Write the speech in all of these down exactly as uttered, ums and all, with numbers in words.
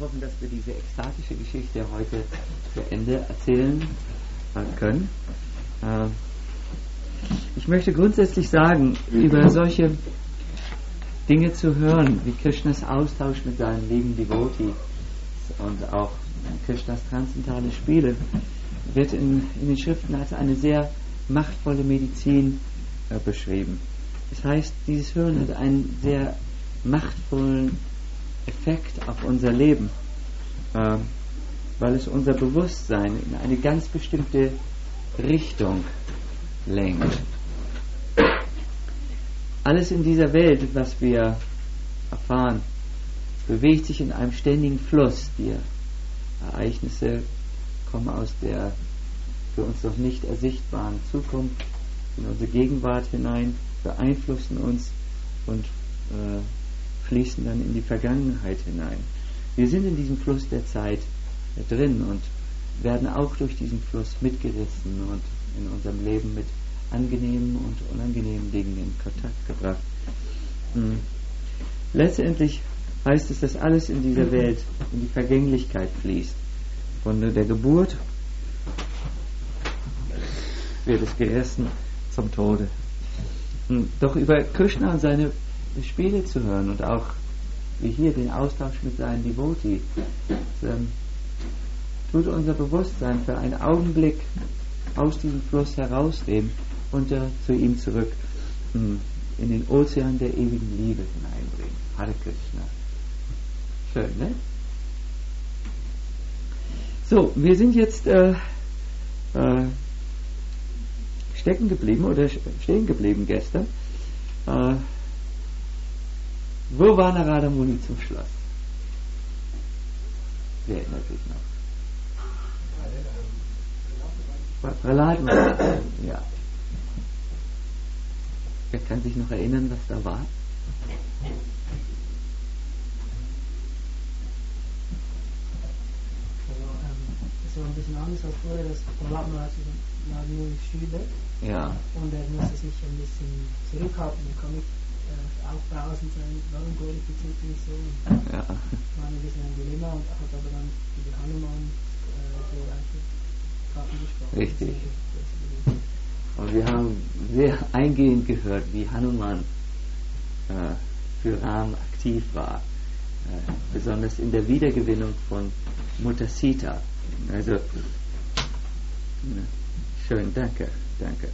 hoffen, dass wir diese ekstatische Geschichte heute zu Ende erzählen können. Ich möchte grundsätzlich sagen, über solche Dinge zu hören, wie Krishnas Austausch mit seinen lieben Devotees und auch Krishnas transzendentale Spiele, wird in, in den Schriften als eine sehr machtvolle Medizin äh, beschrieben. Das heißt, dieses Hören hat einen sehr machtvollen Effekt auf unser Leben, äh, weil es unser Bewusstsein in eine ganz bestimmte Richtung lenkt. Alles in dieser Welt, was wir erfahren, bewegt sich in einem ständigen Fluss. Die Ereignisse kommen aus der für uns noch nicht ersichtbaren Zukunft in unsere Gegenwart hinein, beeinflussen uns und äh, fließen dann in die Vergangenheit hinein. Wir sind in diesem Fluss der Zeit äh, drin und werden auch durch diesen Fluss mitgerissen und in unserem Leben mit angenehmen und unangenehmen Dingen in Kontakt gebracht. Hm. Letztendlich heißt es, dass alles in dieser Welt in die Vergänglichkeit fließt. Von der Geburt wird es gerissen zum Tode. Hm. Doch über Krishna und seine Spiele zu hören und auch wie hier den Austausch mit seinen Devotees, ähm, tut unser Bewusstsein für einen Augenblick aus diesem Fluss herausnehmen und äh, zu ihm zurück mh, in den Ozean der ewigen Liebe hineinbringen. Hare Krishna. Schön, ne? So, wir sind jetzt äh, äh, stecken geblieben oder stehen geblieben gestern. Äh, wo war Narada Muni zum Schluss? Wer erinnert sich noch? Prahlad war das, ja. Wer kann sich noch erinnern, was da war? Also, ähm, das war ein bisschen anders als vorher, das Prahlad war nur Schüler. Ja. Und er musste sich ein bisschen zurückhalten, er kann nicht äh, aufbrausend sein, warum glorifiziert mich so? Und ja. war ein bisschen ein Dilemma und hat aber dann über Hanuman äh, so einfach gesprochen. Richtig. Und wir haben sehr eingehend gehört, wie Hanuman äh, für Ram aktiv war, äh, besonders in der Wiedergewinnung von Mutter Sita. Also, schön, danke, danke.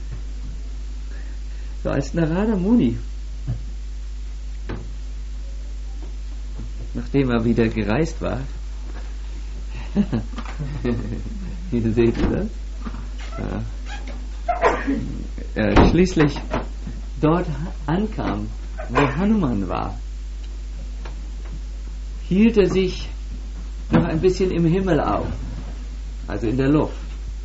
So, als Narada Muni, nachdem er wieder gereist war, hier seht ihr das, äh, äh, schließlich dort ankam, wo Hanuman war, hielt er sich noch ein bisschen im Himmel auf, also in der Luft.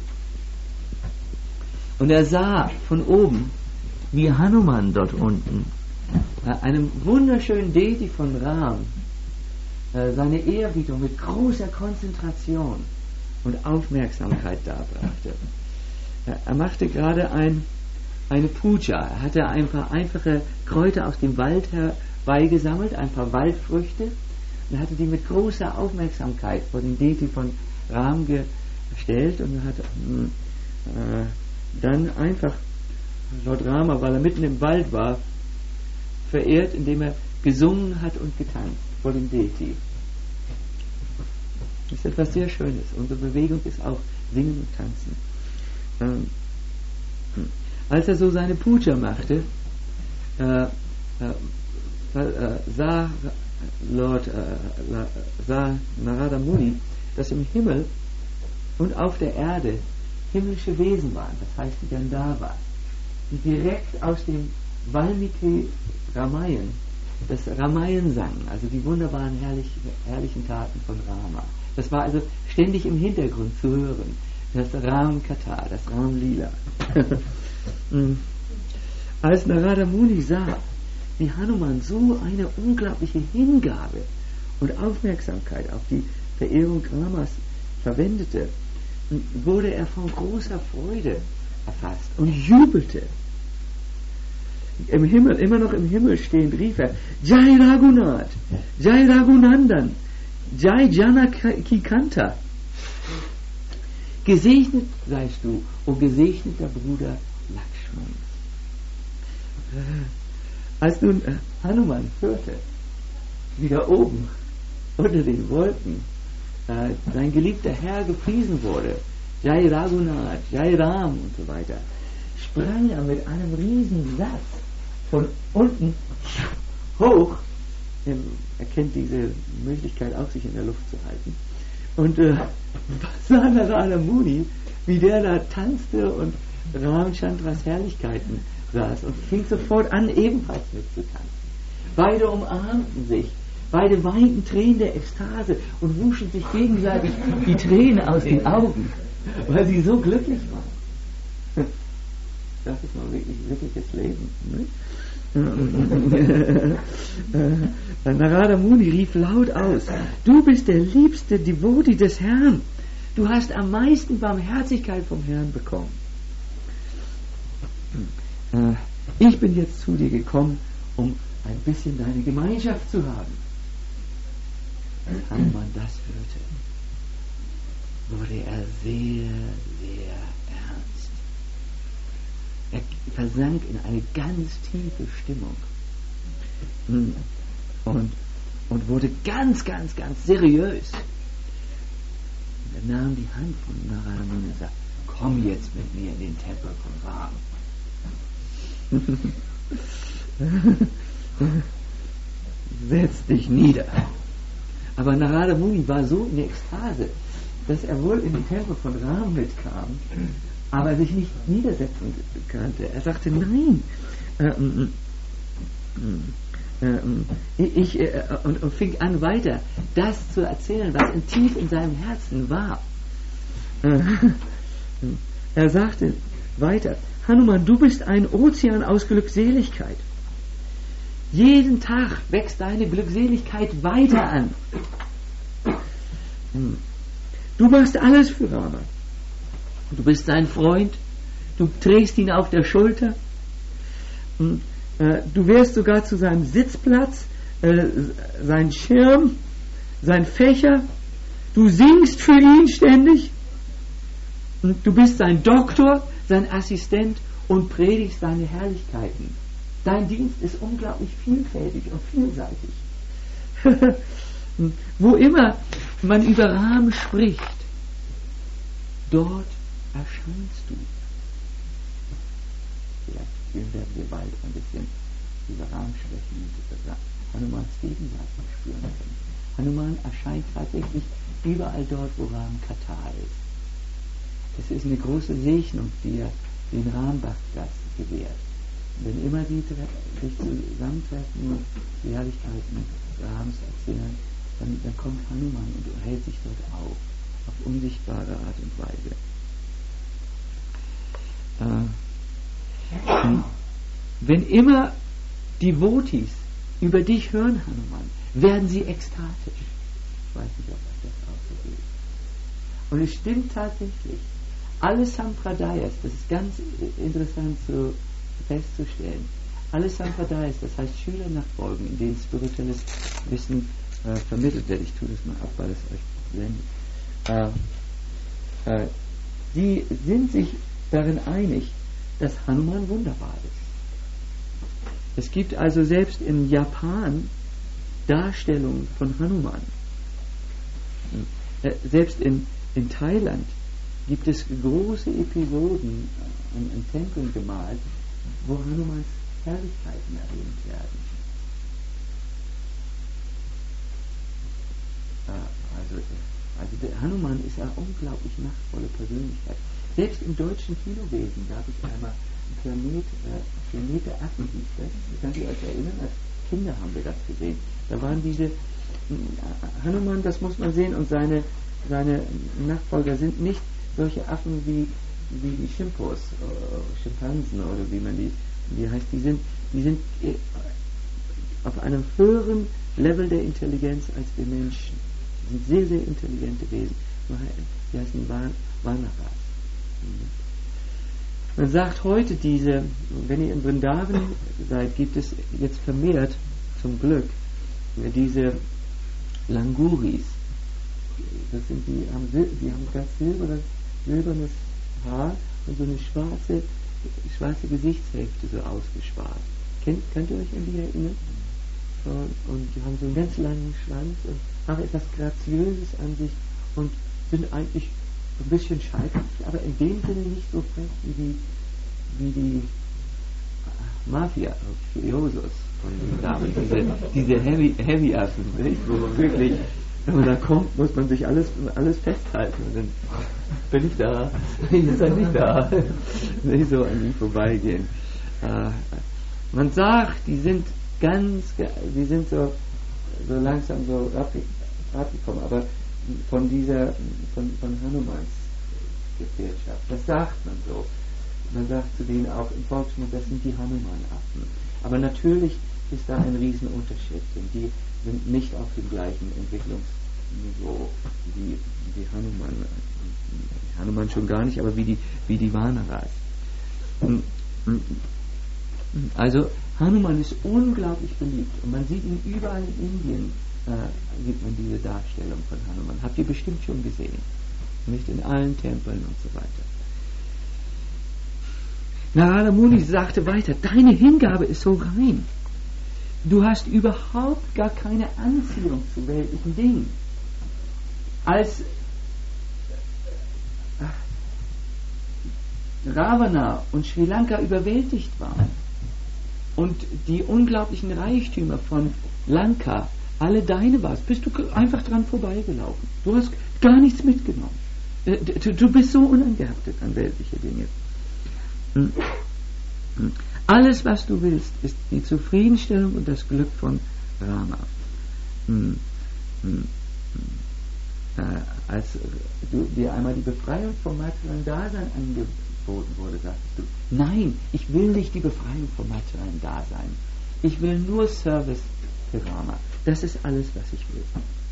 Und er sah von oben, wie Hanuman dort unten, äh, einem wunderschönen Deity von Ram, äh, seine Ehrerbietung mit großer Konzentration und Aufmerksamkeit darbrachte. Ja, er machte gerade ein, eine Puja. Er hatte ein paar einfache Kräuter aus dem Wald herbeigesammelt, ein paar Waldfrüchte, und hatte die mit großer Aufmerksamkeit vor den Deity von Ram gestellt und hat äh, dann einfach Lord Rama, weil er mitten im Wald war, verehrt, indem er gesungen hat und getanzt vor dem Deity. Das ist etwas sehr Schönes. Unsere Bewegung ist auch Singen und Tanzen. Ähm, als er so seine Puja machte, äh, äh, äh, sah Lord, äh, sah Narada Muni, dass im Himmel und auf der Erde himmlische Wesen waren, das heißt die Gandharvas, die direkt aus dem Valmiki Ramayan, das Ramayan sangen, also die wunderbaren herrlich, herrlichen Taten von Rama. Das war also ständig im Hintergrund zu hören. Das Ram Katha, das Ram Lila. Als Narada Muni sah, wie Hanuman so eine unglaubliche Hingabe und Aufmerksamkeit auf die Verehrung Ramas verwendete, wurde er von großer Freude erfasst und jubelte. Im Himmel, immer noch im Himmel stehend, rief er: Jai Raghunath, Jai Raghunandan, Jai Janaki-Kanta. Gesegnet seist du, o gesegneter Bruder Lakshman. Als nun Hanuman hörte, wie da oben unter den Wolken äh, sein geliebter Herr gepriesen wurde, Jai Raghunath, Jai Ram und so weiter, sprang er mit einem riesen Satz von unten hoch. Er kennt diese Möglichkeit auch, sich in der Luft zu halten. Und äh, sah Narada Muni, wie der da tanzte und Ramchandras Herrlichkeiten saß und fing sofort an, ebenfalls mitzutanzen. Beide umarmten sich, beide weinten Tränen der Ekstase und wuschen sich gegenseitig die Tränen aus den Augen, weil sie so glücklich waren. Das ist mal wirklich wirkliches Leben. Ne? Narada Muni rief laut aus: Du bist der liebste Devoti des Herrn. Du hast am meisten Barmherzigkeit vom Herrn bekommen. Ich bin jetzt zu dir gekommen, um ein bisschen deine Gemeinschaft zu haben. Als Hanuman das hörte, wurde er sehr, sehr ernst. Er versank in eine ganz tiefe Stimmung und, und wurde ganz, ganz, ganz seriös. Und er nahm die Hand von Narada Muni und sagte: Komm jetzt mit mir in den Tempel von Ram. Setz dich nieder. Aber Narada Muni war so in Ekstase, dass er wohl in den Tempel von Ram mitkam, aber sich nicht niedersetzen konnte. Er sagte: Nein, äh, äh, äh, ich, äh, und, und fing an weiter das zu erzählen, was in tief in seinem Herzen war. Äh, er sagte weiter: Hanuman, du bist ein Ozean aus Glückseligkeit. Jeden Tag wächst deine Glückseligkeit weiter an. Du machst alles für Rama. Du bist sein Freund. Du trägst ihn auf der Schulter. Du wärst sogar zu seinem Sitzplatz, sein Schirm, sein Fächer. Du singst für ihn ständig. Du bist sein Doktor, sein Assistent und predigst seine Herrlichkeiten. Dein Dienst ist unglaublich vielfältig und vielseitig. Wo immer man über Ram spricht, dort erscheinst du. Vielleicht werden wir bald ein bisschen über Ram sprechen und über Hanumans Gegenwart spüren können. Hanuman erscheint tatsächlich überall dort, wo Ram Katha ist. Es ist eine große Segnung, die er den Rambhaktas gewährt. Wenn immer die sich zusammentreffen und die Herrlichkeiten Rams erzählen, dann, dann kommt Hanuman und hält sich dort auf, auf unsichtbare Art und Weise. Äh, wenn immer Devotis über dich hören, Hanuman, werden sie ekstatisch. Ich weiß nicht, ob das auch so geht. Und es stimmt tatsächlich. Alle Sampradayas, das ist ganz interessant zu festzustellen, alle Sampradayas, das heißt Schülernachfolgen, in denen spirituelles Wissen äh, vermittelt wird, ich tue das mal ab, weil es euch blendet, äh, äh, die sind sich darin einig, dass Hanuman wunderbar ist. Es gibt also selbst in Japan Darstellungen von Hanuman. Äh, selbst in, in Thailand gibt es große Episoden an, an Tempeln gemalt, wo Hanumans Herrlichkeiten erwähnt werden. Also, also der Hanuman ist eine unglaublich machtvolle Persönlichkeit. Selbst im deutschen Kinowesen gab es einmal einen Planet, äh, Planet der Affen hieß das. Könnt ihr euch erinnern? Als Kinder haben wir das gesehen. Da waren diese äh, Hanuman, das muss man sehen, und seine, seine Nachfolger sind nicht solche Affen wie, wie die Schimpos, äh, Schimpansen oder wie man die, wie heißt, die sind, die sind äh, auf einem höheren Level der Intelligenz als wir Menschen. Die sind sehr, sehr intelligente Wesen. Die heißen Vanaras. Man sagt heute diese, wenn ihr in Vrindavan seid, gibt es jetzt vermehrt, zum Glück, diese Languris, das sind die, haben, die haben ganz silbernes, silbernes Haar und so eine schwarze, schwarze Gesichtshälfte so ausgespart. Kennt, könnt ihr euch an die erinnern? Und die haben so einen ganz langen Schwanz und haben etwas Graziöses an sich und sind eigentlich ein bisschen scheitrig, aber in dem Sinne nicht so frech wie die, wie die Mafia, Furiosos von den Damen, diese, diese Heavy, Heavy Affen, nicht? Wo man wirklich, wenn man da kommt, muss man sich alles, alles festhalten und dann bin ich da, jetzt bin ich da, nicht so an ihm vorbeigehen. Äh, man sagt, die sind ganz, die sind so, so langsam so abgekommen, aber von dieser, von, von Hanumans Gefährtschaft, das sagt man so. Man sagt zu denen auch im Volksmund, das sind die Hanuman-Affen. Aber natürlich ist da ein Riesenunterschied, denn die sind nicht auf dem gleichen Entwicklungsniveau wie die Hanuman. Hanuman schon gar nicht, aber wie die, wie die Vanaras. Also Hanuman ist unglaublich beliebt und man sieht ihn überall in Indien, äh, sieht man diese Darstellung von Hanuman. Habt ihr bestimmt schon gesehen. Nicht in allen Tempeln und so weiter. Narada Muni sagte weiter, deine Hingabe ist so rein. Du hast überhaupt gar keine Anziehung zu weltlichen Dingen. Als Ravana und Sri Lanka überwältigt waren und die unglaublichen Reichtümer von Lanka alle deine warst, bist du einfach dran vorbeigelaufen. Du hast gar nichts mitgenommen. Du bist so unangehaftet an weltliche Dinge. Alles, was du willst, ist die Zufriedenstellung und das Glück von Rama. Als du dir einmal die Befreiung vom materiellen Dasein angeboten wurde, sagtest du, nein, ich will nicht die Befreiung vom materiellen Dasein. Ich will nur Service für Rama. Das ist alles, was ich will.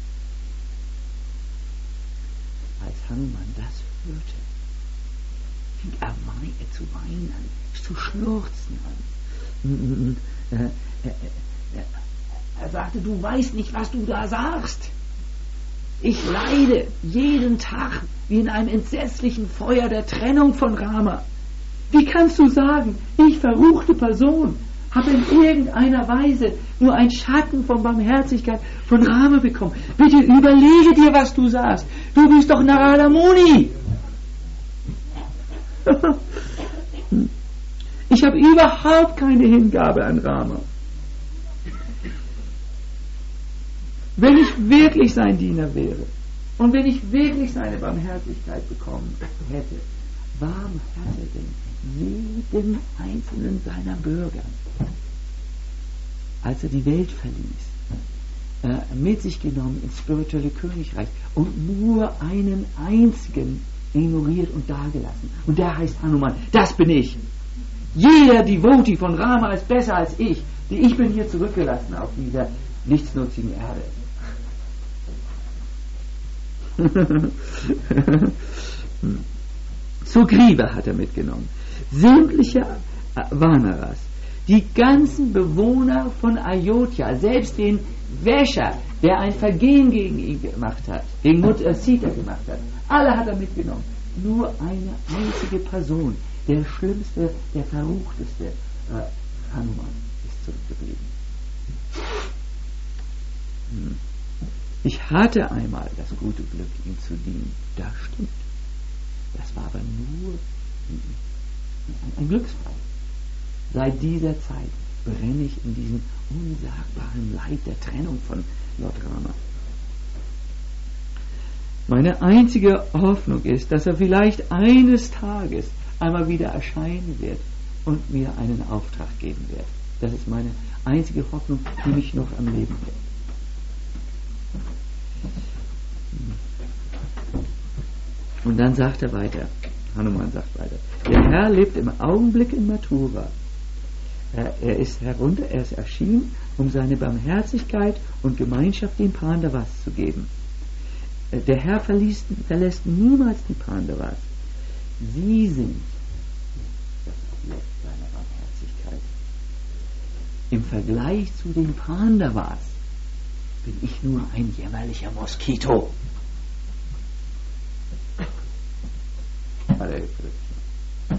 Als Hanuman das hörte, fing er zu weinen an, zu schluchzen an. Er sagte, du weißt nicht, was du da sagst. Ich leide jeden Tag wie in einem entsetzlichen Feuer der Trennung von Rama. Wie kannst du sagen, ich verruchte Person habe in irgendeiner Weise nur ein Schatten von Barmherzigkeit von Rama bekommen? Bitte überlege dir, was du sagst. Du bist doch Narada Muni. Ich habe überhaupt keine Hingabe an Rama. Wenn ich wirklich sein Diener wäre und wenn ich wirklich seine Barmherzigkeit bekommen hätte, warum hat er denn jeden einzelnen seiner Bürger, als er die Welt verließ, äh, mit sich genommen ins spirituelle Königreich und nur einen einzigen ignoriert und dagelassen? Und der heißt Hanuman. Das bin ich. Jeder Devotee von Rama ist besser als ich. Ich bin hier zurückgelassen auf dieser nichtsnutzigen Erde. Sugriva hat er mitgenommen. Sämtliche Vanaras, die ganzen Bewohner von Ayodhya, selbst den Wäscher, der ein Vergehen gegen ihn gemacht hat, gegen Mutter Sita gemacht hat, alle hat er mitgenommen. Nur eine einzige Person, der schlimmste, der verruchteste äh, Hanuman ist zurückgeblieben. Hm. Ich hatte einmal das gute Glück, ihm zu dienen. Das stimmt. Das war aber nur ein, ein Glücksfall. Seit dieser Zeit brenne ich in diesem unsagbaren Leid der Trennung von Lord Rama. Meine einzige Hoffnung ist, dass er vielleicht eines Tages einmal wieder erscheinen wird und mir einen Auftrag geben wird. Das ist meine einzige Hoffnung, die mich noch am Leben hält. Und dann sagt er weiter, Hanuman sagt weiter, der Herr lebt im Augenblick in Mathura. Er, er ist herunter, er ist erschienen, um seine Barmherzigkeit und Gemeinschaft den Pandavas zu geben. Der Herr verließ, verlässt niemals die Pandavas. Sie sind das Objekt seiner Barmherzigkeit. Im Vergleich zu den Pandavas bin ich nur ein jämmerlicher Moskito. Hare Krishna.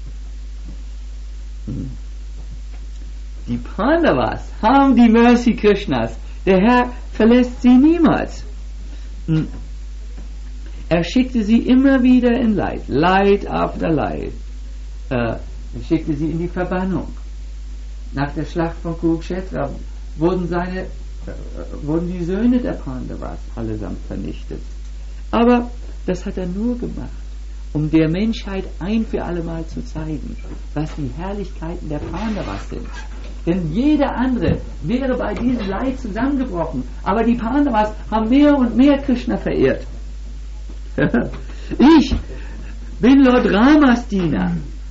Die Pandavas haben die Mercy Krishnas. Der Herr verlässt sie niemals. Er schickte sie immer wieder in Leid, Leid after Leid. Er schickte sie in die Verbannung. Nach der Schlacht von Kurukshetra wurden, seine, äh, wurden die Söhne der Pandavas allesamt vernichtet. Aber das hat er nur gemacht, um der Menschheit ein für alle Mal zu zeigen, was die Herrlichkeiten der Pandavas sind. Denn jeder andere wäre bei diesem Leid zusammengebrochen. Aber die Pandavas haben mehr und mehr Krishna verehrt. Ich bin Lord Ramas Diener.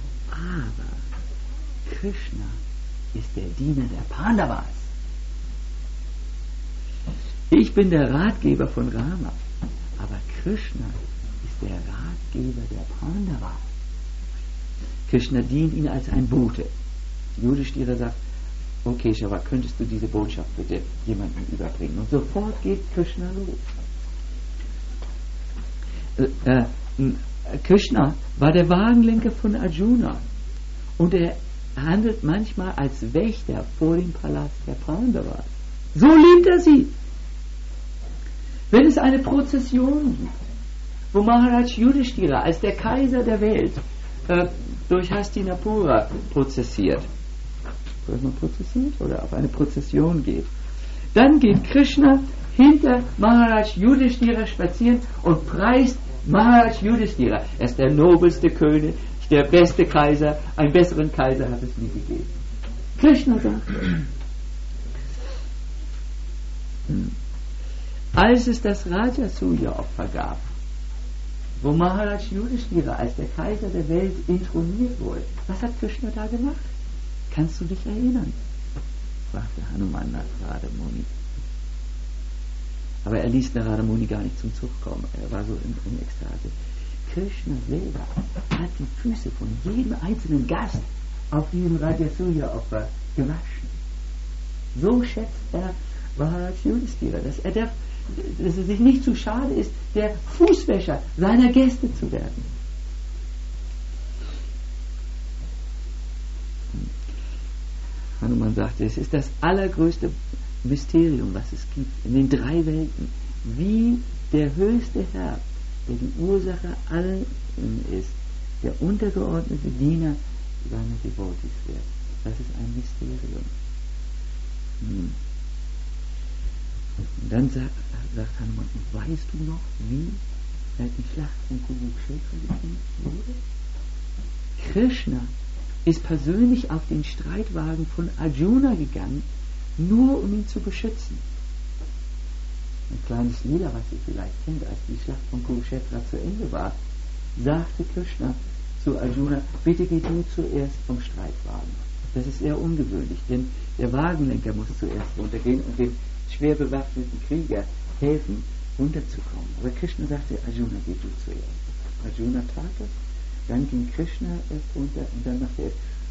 Aber Krishna ist der Diener der Pandavas. Ich bin der Ratgeber von Rama. Aber Krishna ist der Ratgeber der Pandavas. Krishna dient ihnen als ein Bote. Yudhishthira sagt, okay, Shava, könntest du diese Botschaft bitte jemandem überbringen? Und sofort geht Krishna los. Äh, äh, Krishna war der Wagenlenker von Arjuna. Und er handelt manchmal als Wächter vor dem Palast der Pandavas. So liebt er sie. Wenn es eine Prozession gibt, wo Maharaj Yudhishthira als der Kaiser der Welt äh, durch Hastinapura prozessiert, oder man prozessiert oder auf eine Prozession geht, dann geht Krishna hinter Maharaj Yudhishthira spazieren und preist Maharaj Yudhishthira. Er ist der nobelste König, der beste Kaiser, einen besseren Kaiser hat es nie gegeben. Krishna sagt, als es das Rajasuya-Opfer gab, wo Maharaj Yudhishthira als der Kaiser der Welt introniert wurde, was hat Krishna da gemacht? Kannst du dich erinnern? Fragte Hanuman nach Narada Muni. Aber er ließ Narada Muni gar nicht zum Zug kommen. Er war so in, in Ekstase. Krishna selber hat die Füße von jedem einzelnen Gast auf diesem Rajasuya-Opfer gewaschen. So schätzt er Maharaj Yudhishthira, dass er, der, dass er sich nicht zu schade ist, der Fußwäscher seiner Gäste zu werden. Hanuman sagte, es ist das allergrößte Mysterium, was es gibt in den drei Welten, wie der höchste Herr, der die Ursache allen ist, der untergeordnete Diener seiner Devotees wird. Das ist ein Mysterium. Hm. Und dann sagt, sagt Hanuman, weißt du noch, wie die Schlacht von Kurukshetra gekämpft wurde? Krishna ist persönlich auf den Streitwagen von Arjuna gegangen, nur um ihn zu beschützen. Ein kleines Lieder, was ihr vielleicht kennt, als die Schlacht von Kurukshetra zu Ende war, sagte Krishna zu Arjuna, bitte geh du zuerst vom Streitwagen. Das ist sehr ungewöhnlich, denn der Wagenlenker muss zuerst runtergehen und dem schwer bewaffneten Krieger helfen, runterzukommen. Aber Krishna sagte, Arjuna, geh du zuerst. Arjuna tat das, dann ging Krishna erst runter und dann machte er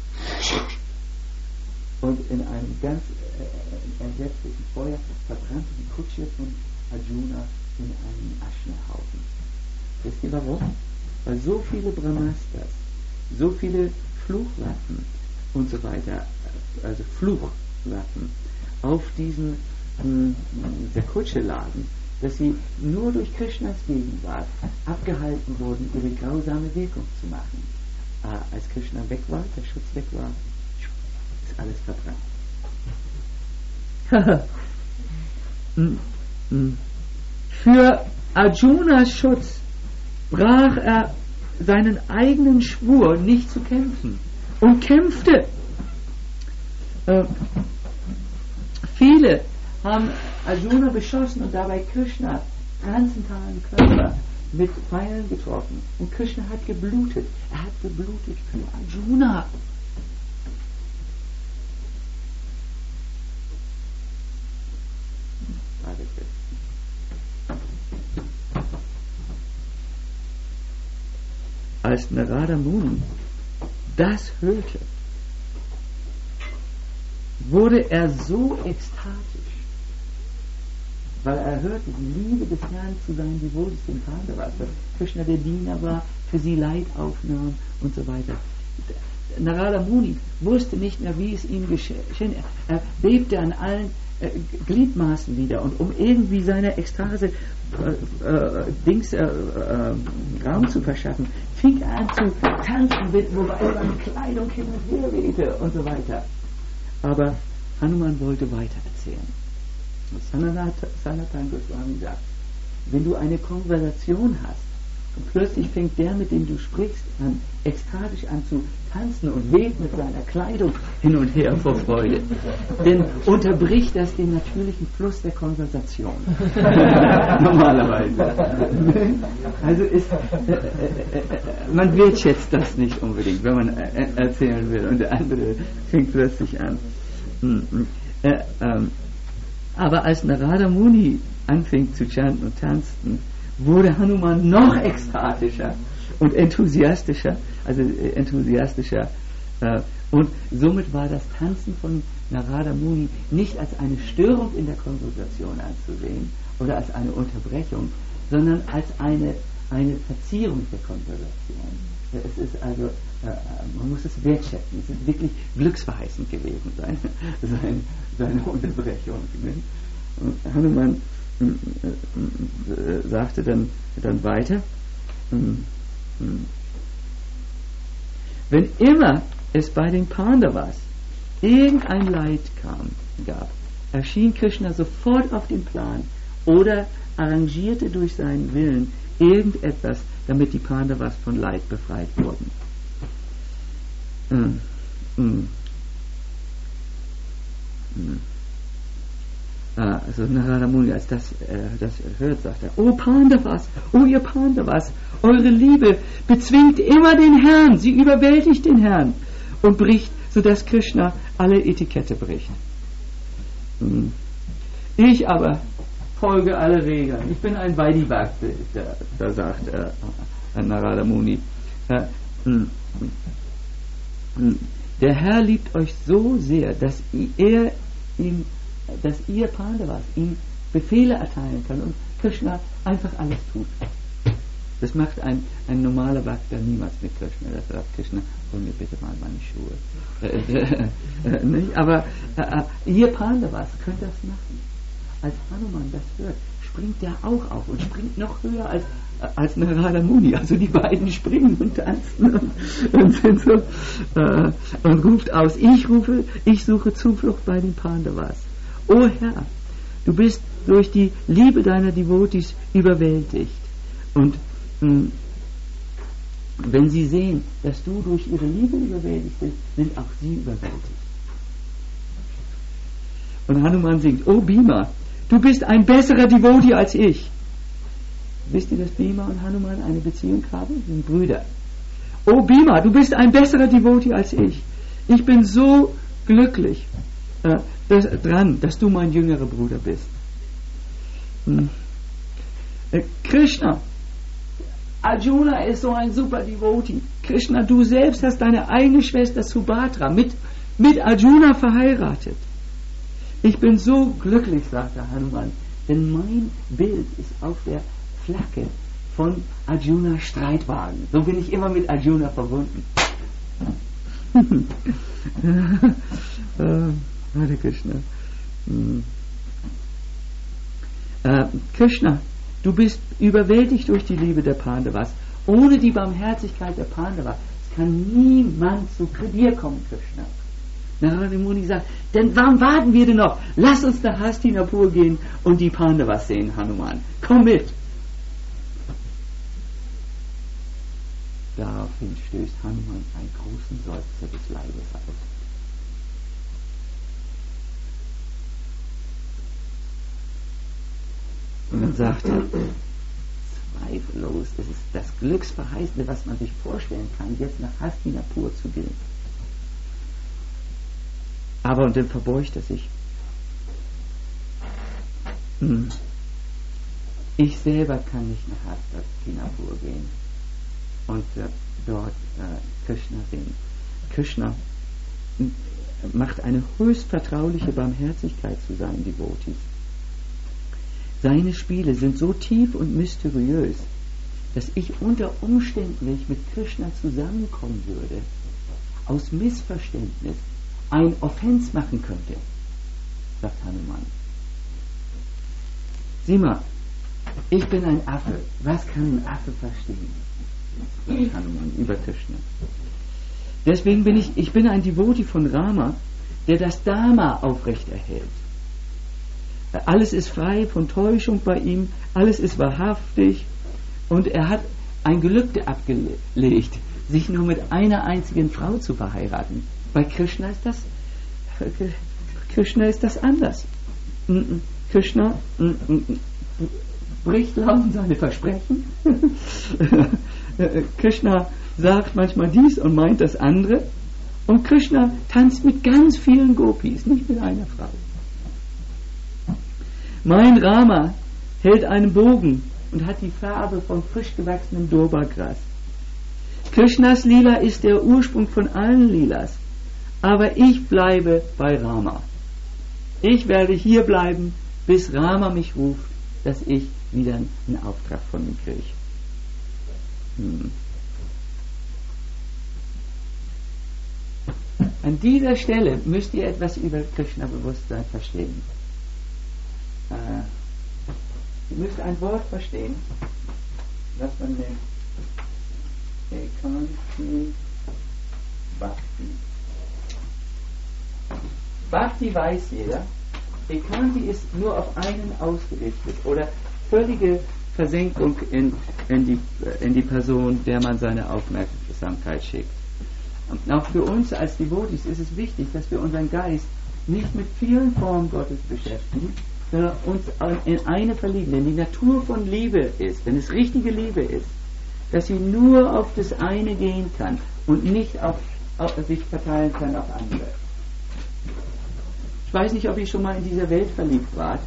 und in einem ganz äh, entsetzlichen Feuer verbrannte die Kutsche von Arjuna in einen Aschenhaufen. Wisst ihr warum? Weil so viele Brahmasters, so viele Fluchwaffen und so weiter, also Fluchwaffen auf diesen äh, der Kutsche lagen, dass sie nur durch Krishnas Gegenwart abgehalten wurden, ihre grausame Wirkung zu machen. Äh, als Krishna weg war, der Schutz weg war, ist alles verbrannt. Für Arjunas Schutz brach er seinen eigenen Schwur, nicht zu kämpfen, und kämpfte. Äh, viele haben Arjuna beschossen und dabei Krishna transzendentalen Körper mit Pfeilen getroffen. Und Krishna hat geblutet. Er hat geblutet für Arjuna. Als Narada Muni das hörte, wurde er so ekstatisch, weil er hörte die Liebe des Herrn zu seinen Devotis, den Pandavas, dass Krishna der Diener war, für sie Leid aufnahm und so weiter. Narada Muni wusste nicht mehr, wie es ihm geschehen. Er bebte an allen äh, Gliedmaßen wieder, und um irgendwie seiner Ekstase äh, äh, Dings, äh, äh, Raum zu verschaffen, fing er an zu tanzen, wobei seine Kleidung hin und her wehte und so weiter. Aber Hanuman wollte weiter erzählen. Sanatana Goswami sagt, wenn du eine Konversation hast und plötzlich fängt der, mit dem du sprichst, an ekstatisch an zu tanzen und weht mit seiner Kleidung hin und her vor Freude, denn unterbricht das den natürlichen Fluss der Konversation. Normalerweise. Also ist, äh, äh, äh, man wertschätzt das nicht unbedingt, wenn man äh, erzählen will, und der andere fängt plötzlich an. Äh, äh, aber als Narada Muni anfing zu chanten und tanzen, wurde Hanuman noch ekstatischer und enthusiastischer, also äh, enthusiastischer, äh, und somit war das Tanzen von Narada Muni nicht als eine Störung in der Konversation anzusehen oder als eine Unterbrechung, sondern als eine, eine Verzierung der Konversation. Es ist also, äh, man muss es wertschätzen, es ist wirklich glücksverheißend gewesen, seine, seine, seine Unterbrechung. Ne? Und Hanuman äh, sagte dann, dann weiter, wenn immer es bei den Pandavas irgendein Leid kam, gab, erschien Krishna sofort auf dem Plan oder arrangierte durch seinen Willen irgendetwas, damit die Pandavas von Leid befreit wurden. Mm, mm, mm. Ah, also Narada Muni, als das, äh, das hört, sagt er, O Pandavas, O ihr Pandavas, eure Liebe bezwingt immer den Herrn, sie überwältigt den Herrn und bricht, sodass Krishna alle Etikette bricht. Hm. Ich aber folge alle Regeln. Ich bin ein Vaidhi-Bhakta, da, da sagt äh, Narada Muni. Äh, hm, hm. Der Herr liebt euch so sehr, dass er ihm dass ihr Pandavas ihm Befehle erteilen kann und Krishna einfach alles tut. Das macht ein, ein normaler Bhakta niemals mit Krishna. Das sagt Krishna, hol mir bitte mal meine Schuhe. Äh, äh, äh, nicht? Aber äh, ihr Pandavas könnt das machen. Als Hanuman das hört, springt der auch auf und springt noch höher als, äh, als Narada Muni. Also die beiden springen und tanzen und, und sind so äh, und ruft aus, ich rufe, ich suche Zuflucht bei den Pandavas. O Herr, du bist durch die Liebe deiner Devotis überwältigt. Und mh, wenn sie sehen, dass du durch ihre Liebe überwältigt bist, sind auch sie überwältigt. Und Hanuman singt, O Bhima, du bist ein besserer Devoti als ich. Wisst ihr, dass Bhima und Hanuman eine Beziehung haben? Sie sind Brüder. O Bhima, du bist ein besserer Devoti als ich. Ich bin so glücklich äh, das, dran, dass du mein jüngerer Bruder bist. Hm. Äh, Krishna, Arjuna ist so ein super Devoti. Krishna, du selbst hast deine eigene Schwester Subhadra mit, mit Arjuna verheiratet. Ich bin so glücklich, sagte Hanuman, denn mein Bild ist auf der Flagge von Arjuna Streitwagen. So bin ich immer mit Arjuna verbunden. äh, Hare Krishna. Hm. Äh, Krishna, du bist überwältigt durch die Liebe der Pandavas. Ohne die Barmherzigkeit der Pandavas kann niemand zu dir kommen, Krishna. Narada Muni sagt, denn warum warten wir denn noch? Lass uns nach Hastinapur gehen und die Pandavas sehen, Hanuman. Komm mit! Daraufhin stößt Hanuman einen großen Seufzer des Leibes aus. Und dann sagt er, zweifellos, es ist das Glücksverheißende, was man sich vorstellen kann, jetzt nach Hastinapur zu gehen. Aber, und dann verbeugt er sich. Hm. Ich selber kann nicht nach Hastinapur gehen und äh, dort äh, Krishna sehen. Krishna macht eine höchst vertrauliche Barmherzigkeit zu seinen Devotis. seine Spiele sind so tief und mysteriös, dass ich unter Umständen, wenn ich mit Krishna zusammenkommen würde, aus Missverständnis ein Offense machen könnte, sagt Hanuman. Sieh mal, ich bin ein Affe. Was kann ein Affe verstehen? Sagt Hanuman über Krishna. Deswegen bin ich, ich bin ein Devotee von Rama, der das Dharma aufrechterhält. Alles ist frei von Täuschung bei ihm, alles ist wahrhaftig und er hat ein Gelübde abgelegt, sich nur mit einer einzigen Frau zu verheiraten. Bei Krishna ist das Krishna ist das anders. Krishna bricht laufend seine Versprechen. Krishna sagt manchmal dies und meint das andere. Und Krishna tanzt mit ganz vielen Gopis, nicht mit einer Frau. Mein Rama hält einen Bogen und hat die Farbe von frisch gewachsenem Durba-Gras. Krishnas Lila ist der Ursprung von allen Lilas. Aber ich bleibe bei Rama. Ich werde hier bleiben, bis Rama mich ruft, dass ich wieder einen Auftrag von ihm kriege. Hm. An dieser Stelle müsst ihr etwas über Krishna-Bewusstsein verstehen. Äh, ihr müsst ein Wort verstehen, was man nennt Ekanti Bhakti. Bhakti weiß jeder. Ekanti ist nur auf einen ausgerichtet oder völlige Versenkung in, in, die, in die Person, der man seine Aufmerksamkeit schickt. Und auch für uns als Devotees ist es wichtig, dass wir unseren Geist nicht mit vielen Formen Gottes beschäftigen, sondern uns in eine verlieben. Denn die Natur von Liebe ist, wenn es richtige Liebe ist, dass sie nur auf das eine gehen kann und nicht auf, auf sich verteilen kann auf andere. Ich weiß nicht, ob ihr schon mal in dieser Welt verliebt wart.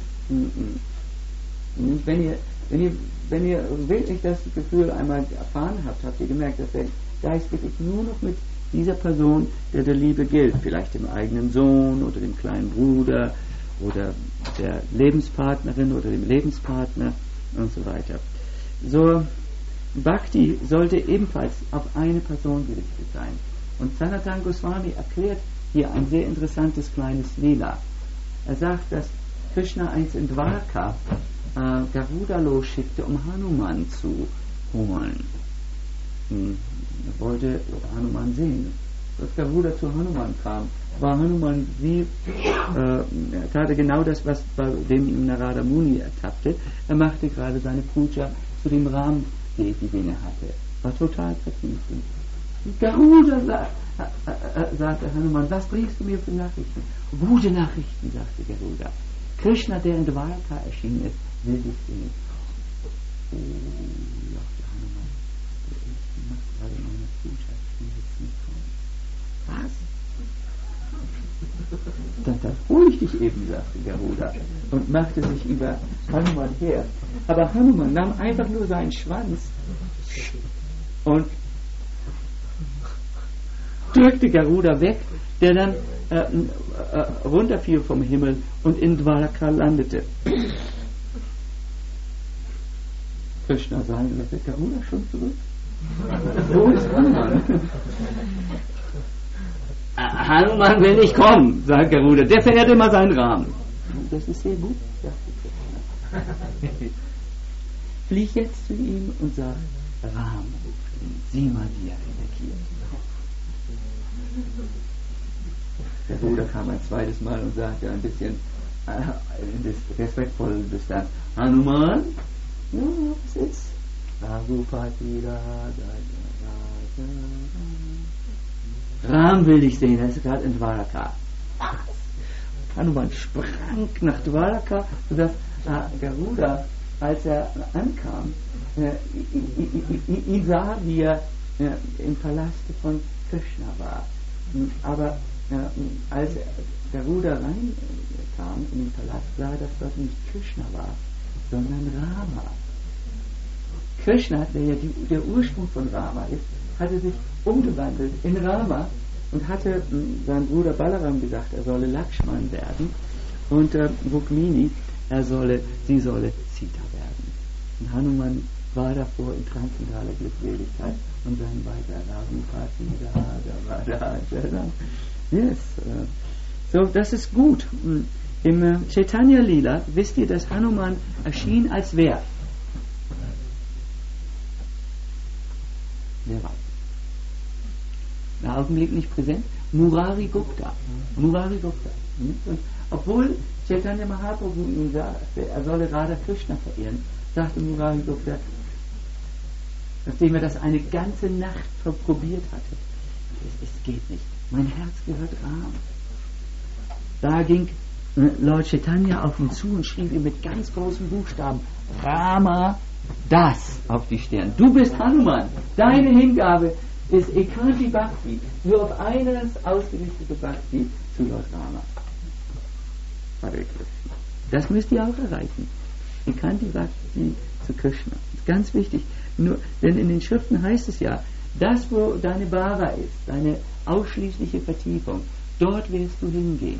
Wenn ihr, wenn ihr, wenn ihr wirklich das Gefühl einmal erfahren habt, habt ihr gemerkt, dass der Geist wirklich nur noch mit dieser Person, der der Liebe gilt, vielleicht dem eigenen Sohn oder dem kleinen Bruder oder der Lebenspartnerin oder dem Lebenspartner und so weiter. So, Bhakti sollte ebenfalls auf eine Person gerichtet sein. Und Sanatana Goswami erklärt hier ein sehr interessantes kleines Lila. Er sagt, dass Krishna einst in Dwarka äh, Garuda losschickte, um Hanuman zu holen. Hm. Er wollte Hanuman sehen. Als Garuda zu Hanuman kam, war Hanuman wie, äh, er tat genau das, was bei dem ihm Narada Muni ertappte. Er machte gerade seine Puja zu dem Ram, den er hatte. War total vertieft. Garuda, sa äh, äh, sagte Hanuman, was bringst du mir für Nachrichten? Gute Nachrichten, sagte Garuda. Krishna, der in Dwarka erschienen ist, will dich sehen. Oh, sagte Hanuman, ich mach gerade meine Puja, ich will jetzt nicht kommen. Was? Dann, dann hol ich dich eben, sagte Garuda und machte sich über Hanuman her. Aber Hanuman nahm einfach nur seinen Schwanz und drückte Garuda weg, der dann äh, äh, runterfiel vom Himmel und in Dwarka landete. Krishna sagen, ist Garuda schon zurück? Wo ist Hanuman? Hanuman will nicht kommen, sagt Garuda. Der verehrt immer seinen Rahmen. Das ist sehr gut, sagte Krishna. Flieg jetzt zu ihm und sag, Ram, sieh mal, wie er reagiert. Der Bruder kam ein zweites Mal und sagte ein bisschen äh, in respektvoller Distanz, Hanuman, ja, was ist? Ram will dich sehen, er ist gerade in Dwaraka. Hanuman sprang nach Dwaraka, sodass äh, Garuda, als er ankam, äh, ihn sah, wie er äh, im Palast von Krishna war. Aber äh, als Garuda reinkam in den Palast, sah er, dass dort nicht Krishna war, sondern Rama. Krishna, der ja die, der Ursprung von Rama ist, hatte sich umgewandelt in Rama und hatte äh, seinem Bruder Balaram gesagt, er solle Lakshman werden. Und äh, Rukmini er solle, sie solle Sita werden. Und Hanuman war davor in transzendentaler Glückseligkeit und dann weiter Radha. Yes. So, das ist gut. Im Chaitanya Lila wisst ihr, dass Hanuman erschien als wer? Wer weiß? Im Augenblick nicht präsent. Murari Gupta. Murari Gupta. Und obwohl Chaitanya Mahaprabhu ihm sagte, er solle Radha Krishna verehren, sagte Murari Gupta, nachdem er das eine ganze Nacht probiert hatte, es, es geht nicht. Mein Herz gehört Ram. Da ging Lord Chaitanya auf ihn zu und schrieb ihm mit ganz großen Buchstaben Rama das auf die Stirn. Du bist Hanuman. Deine Hingabe ist Ekanti Bhakti. Nur auf eines ausgerichtete Bhakti zu Lord Rama. Das müsst ihr auch erreichen. Ekanti Bhakti zu Krishna. Das ist ganz wichtig. Nur, denn in den Schriften heißt es ja, das, wo deine Bhava ist, deine ausschließliche Vertiefung, dort wirst du hingehen.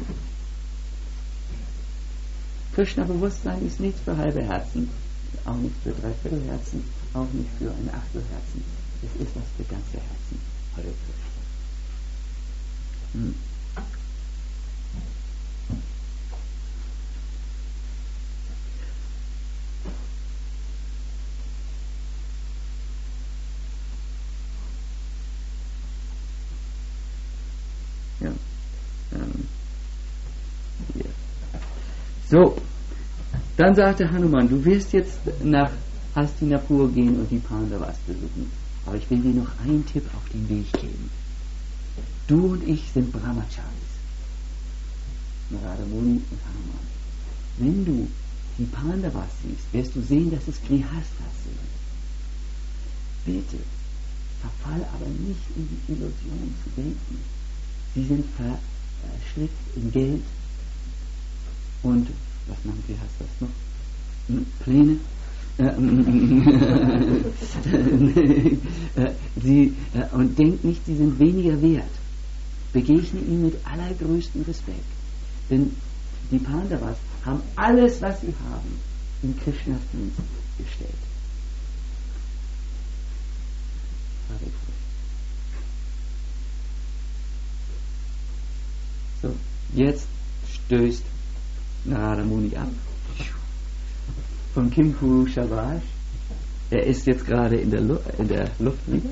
Krishna-Bewusstsein ist nichts für halbe Herzen, auch nicht für Dreiviertelherzen, auch nicht für ein Achtelherzen. Es ist was für ganze Herzen. Hare Krishna. Hm. Ja. Ähm. Hier. So, dann sagte Hanuman, du wirst jetzt nach Hastinapur gehen und die Pandavas besuchen. Aber ich will dir noch einen Tipp auf den Weg geben. Du und ich sind Brahmacharis. Narada Muni und Hanuman. Wenn du die Pandavas siehst, wirst du sehen, dass es Grihasthas sind. Bitte, verfall aber nicht in die Illusion zu denken. Sie sind verschleppt in Geld und, was machen Grihasthas noch? Hm, Pläne. sie, und denkt nicht, sie sind weniger wert. Begegne ihnen mit allergrößtem Respekt. Denn die Pandavas haben alles, was sie haben, in Krishnas Dienst gestellt. So, jetzt stößt Narada Muni ab von Kim Purusha Vaj. Er ist jetzt gerade in der, Lu- in der Luft wieder.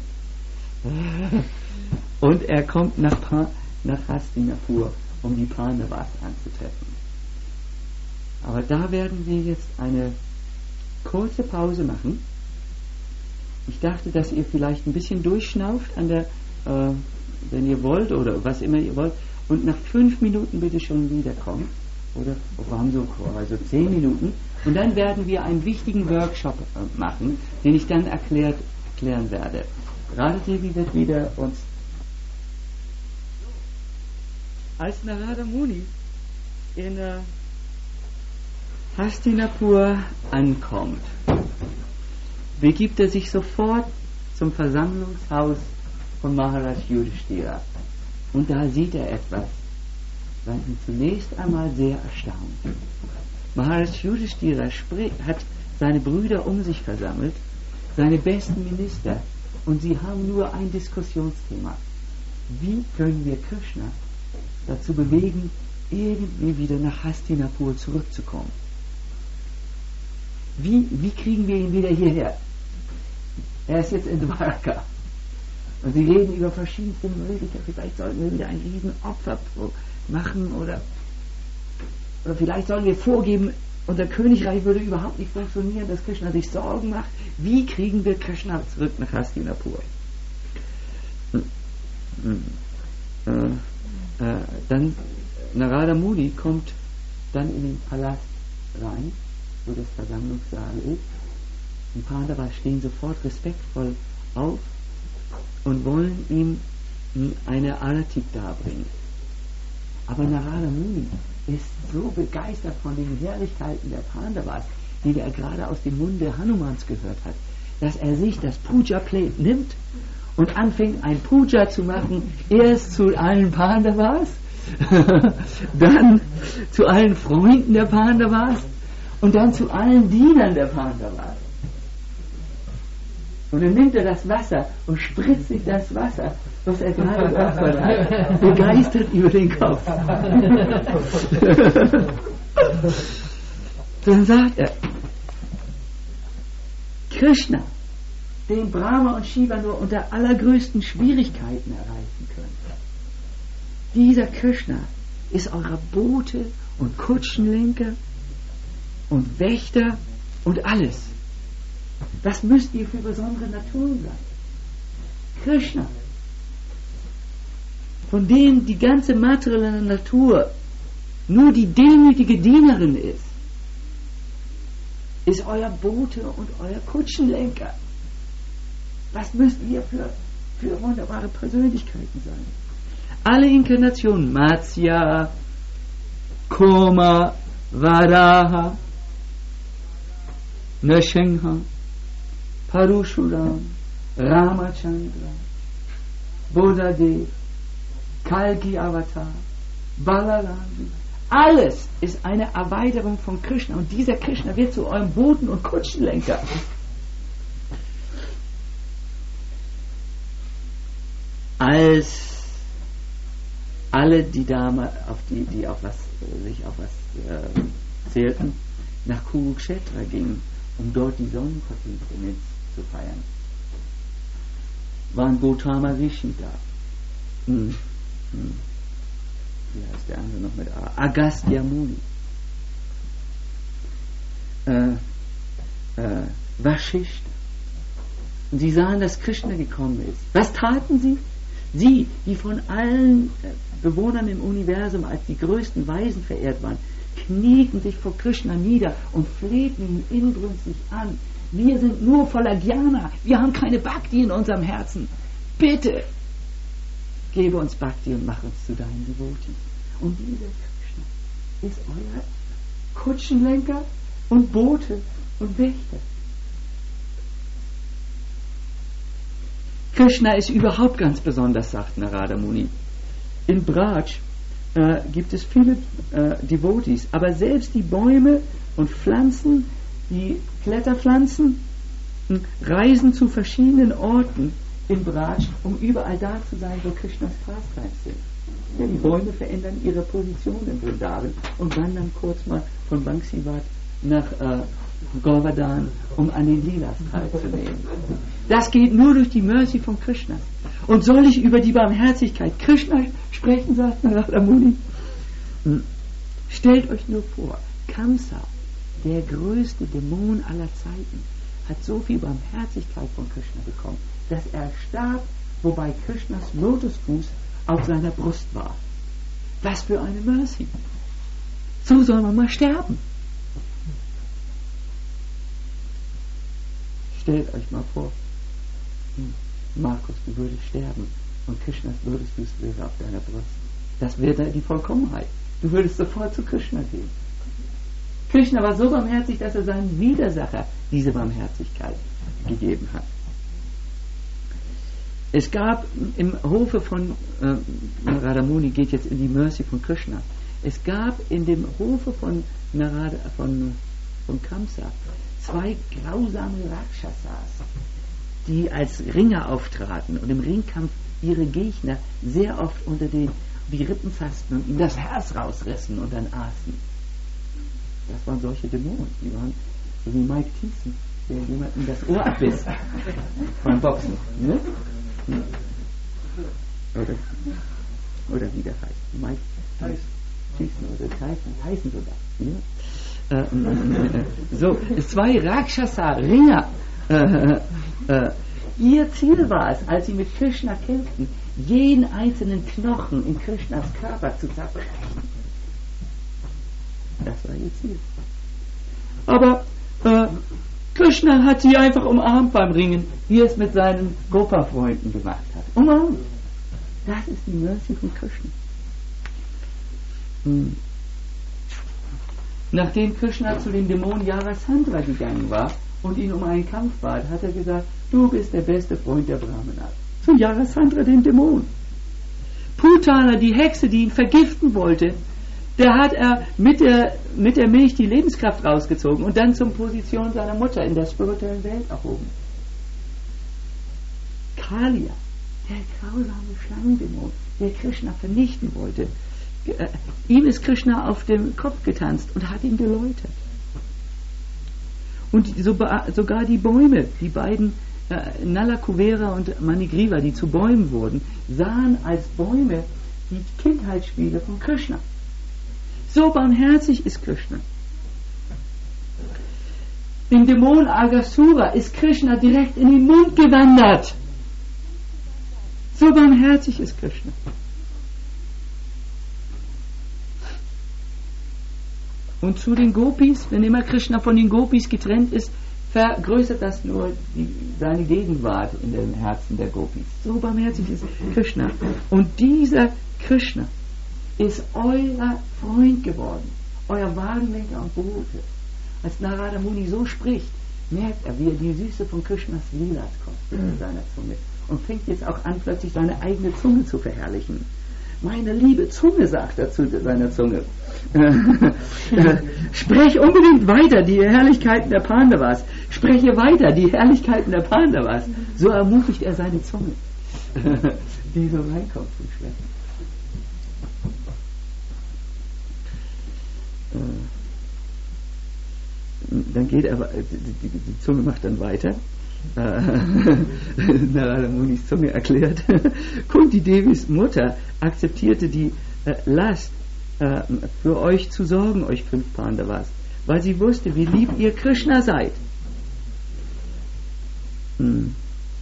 Und er kommt nach, pa- nach Hastinapur, um die Pandavas anzutreffen. Aber da werden wir jetzt eine kurze Pause machen. Ich dachte, dass ihr vielleicht ein bisschen durchschnauft, an der, äh, wenn ihr wollt, oder was immer ihr wollt, und nach fünf Minuten bitte schon wiederkommt. Oder wir haben so also zehn Minuten. Und dann werden wir einen wichtigen Workshop äh, machen, den ich dann erklärt, erklären werde. Radha-Devi wird wieder uns. Als Narada Muni in äh, Hastinapur ankommt, begibt er sich sofort zum Versammlungshaus von Maharaj Yudhishthira. Und da sieht er etwas, was ihn zunächst einmal sehr erstaunt. Maharaj Yudhishthira hat seine Brüder um sich versammelt, seine besten Minister, und sie haben nur ein Diskussionsthema. Wie können wir Krishna dazu bewegen, irgendwie wieder nach Hastinapur zurückzukommen? Wie, wie kriegen wir ihn wieder hierher? Er ist jetzt in Dwarka. Und sie reden über verschiedenste Möglichkeiten. Vielleicht sollten wir wieder ein Riesenopfer machen oder, oder vielleicht sollen wir vorgeben, unser Königreich würde überhaupt nicht funktionieren, dass Krishna sich Sorgen macht. Wie kriegen wir Krishna zurück nach Hastinapur? Hm. Hm. Äh, äh, dann Narada Muni kommt dann in den Palast rein, wo das Versammlungssaal ist. Die Pandavas stehen sofort respektvoll auf und wollen ihm eine Arati darbringen. Aber Narada Muni ist so begeistert von den Herrlichkeiten der Pandavas, die er gerade aus dem Munde Hanumans gehört hat, dass er sich das Puja-Plate nimmt und anfängt, ein Puja zu machen, erst zu allen Pandavas, dann zu allen Freunden der Pandavas Und dann zu allen Dienern der Pandavas. Und dann nimmt er das Wasser und spritzt sich das Wasser, was er gerade geopfert hat, begeistert über den Kopf. Dann sagt er, Krishna, den Brahma und Shiva nur unter allergrößten Schwierigkeiten erreichen können. Dieser Krishna ist euer Bote und Kutschenlenker und Wächter und alles. Was müsst ihr für besondere Naturen sein? Krishna, von dem die ganze materielle Natur nur die demütige Dienerin ist, ist euer Bote und euer Kutschenlenker. Was müsst ihr für, für wunderbare Persönlichkeiten sein? Alle Inkarnationen, Matsya, Kurma, Varaha, Nrsimha, Parashuram, Ramachandra, Buddhadev, Kalki Avatar, Balaram, alles ist eine Erweiterung von Krishna und dieser Krishna wird zu eurem Boten und Kutschenlenker. Als alle die Dame, auf die, die auf was, sich auf was äh, zählten, nach Kurukshetra gingen, um dort die Sonnenverkündigung mit zu feiern, waren Gautama Rishi da. Hm. Hm. Wie heißt der andere noch mit A? Agastya Muni. Äh, äh, Vashishta. Und sie sahen, dass Krishna gekommen ist. Was taten sie? Sie, die von allen Bewohnern im Universum als die größten Weisen verehrt waren, knieten sich vor Krishna nieder und flehten ihn inbrünstig an. Wir sind nur voller Jnana, wir haben keine Bhakti in unserem Herzen. Bitte, gebe uns Bhakti und mach uns zu deinen Devotis. Und dieser Krishna ist euer Kutschenlenker und Bote und Wächter. Krishna ist überhaupt ganz besonders, sagt Narada Muni. In Braj äh, gibt es viele äh, Devotis, aber selbst die Bäume und Pflanzen, die Kletterpflanzen, äh, reisen zu verschiedenen Orten in Braj, um überall da zu sein, wo Krishnas Pastimes sind. Ja, die Bäume verändern ihre Position in Vrindavan und wandern kurz mal von Banksivat nach äh, Govardhan, um an den Lilas teilzunehmen. Das geht nur durch die Mercy von Krishna. Und soll ich über die Barmherzigkeit Krishna sprechen, sagt Narada Muni? Stellt euch nur vor, Kamsa, der größte Dämon aller Zeiten, hat so viel Barmherzigkeit von Krishna bekommen, dass er starb, wobei Krishnas Lotusfuß auf seiner Brust war. Was für eine Mercy! So soll man mal sterben. Stellt euch mal vor, Markus, du würdest sterben und Krishnas Lotusfuß wäre auf deiner Brust. Das wäre die Vollkommenheit. Du würdest sofort zu Krishna gehen. Krishna war so barmherzig, dass er seinem Widersacher diese Barmherzigkeit gegeben hat. Es gab im Hofe von äh, Narada Muni, geht jetzt in die Mercy von Krishna, es gab in dem Hofe von Narada, von, von Kamsa, zwei grausame Rakshasas, die als Ringer auftraten und im Ringkampf ihre Gegner sehr oft unter den, die Rippen fassten und ihnen das Herz rausrissen und dann aßen. Das waren solche Dämonen, die waren so wie Mike Tyson, der jemandem das Ohr abbiss beim Boxen. Ne? Oder, oder wie der heißt. Mike Tyson oder Tyson, Tyson sogar. Ja? So, zwei Rakshasa-Ringer. Äh, äh, ihr Ziel war es, als sie mit Krishna kämpften, jeden einzelnen Knochen in Krishnas Körper zu zerbrechen. Das war ihr Ziel. Aber äh, Krishna hat sie einfach umarmt beim Ringen, wie er es mit seinen Gopa-Freunden gemacht hat. Umarmt. Das ist die Mercy von Krishna. Hm. Nachdem Krishna zu dem Dämon Jarasandha gegangen war und ihn um einen Kampf bat, hat er gesagt, du bist der beste Freund der Brahmanas. Zu Jarasandha, dem Dämon. Putana, die Hexe, die ihn vergiften wollte, der hat er mit der, mit der Milch die Lebenskraft rausgezogen und dann zur Position seiner Mutter in der spirituellen Welt erhoben. Kalia, der grausame Schlangendämon, der Krishna vernichten wollte, äh, ihm ist Krishna auf dem Kopf getanzt und hat ihn geläutert. Und so, sogar die Bäume, die beiden äh, Nala Kuvera und Manigriva, die zu Bäumen wurden, sahen als Bäume die Kindheitsspiele von Krishna. So barmherzig ist Krishna. Dem Dämon Aghasura ist Krishna direkt in den Mund gewandert. So barmherzig ist Krishna. Und zu den Gopis, wenn immer Krishna von den Gopis getrennt ist, vergrößert das nur die, seine Gegenwart in den Herzen der Gopis. So barmherzig ist Krishna. Und dieser Krishna ist euer Freund geworden, euer Wagenlenker und Bote. Als Narada Muni so spricht, merkt er, wie er die Süße von Krishnas Lilas kostet in seiner Zunge und fängt jetzt auch an, plötzlich seine eigene Zunge zu verherrlichen. Meine liebe Zunge, sagt er zu seiner Zunge. Sprech unbedingt weiter die Herrlichkeiten der Pandavas. Spreche weiter die Herrlichkeiten der Pandavas. So ermutigt er seine Zunge, die so reinkommt zum Schwert. Dann geht er, die, die, die Zunge macht dann weiter. Narada Munis Zunge erklärt. Kunti Devis Mutter akzeptierte die äh, Last, äh, für euch zu sorgen, euch fünf Pandavas, weil sie wusste, wie lieb ihr Krishna seid. Hm.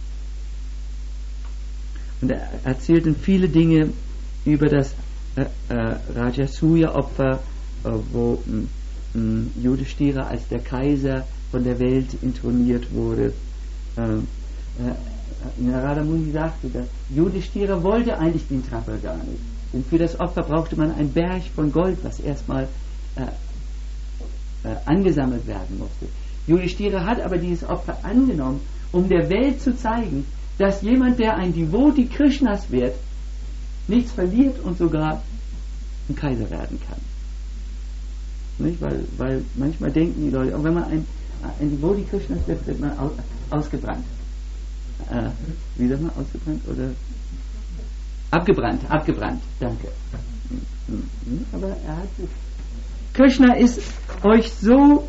Und er erzählten viele Dinge über das äh, äh, Rajasuya-Opfer, äh, wo mh, Yudhishthira als der Kaiser von der Welt introniert wurde. Äh, äh, Narada Muni sagte, dass Yudhishthira wollte eigentlich den Trapper gar nicht. Denn für das Opfer brauchte man einen Berg von Gold, was erstmal äh, äh, angesammelt werden musste. Yudhishthira hat aber dieses Opfer angenommen, um der Welt zu zeigen, dass jemand, der ein Devoti Krishnas wird, nichts verliert und sogar ein Kaiser werden kann. Nicht? Weil, weil manchmal denken die Leute, auch wenn man ein, ein Devoti Krishnas wird, wird man aus, ausgebrannt. Äh, wie sagt man, ausgebrannt oder? Abgebrannt, abgebrannt, danke. Aber er hat sich. Krishna ist euch so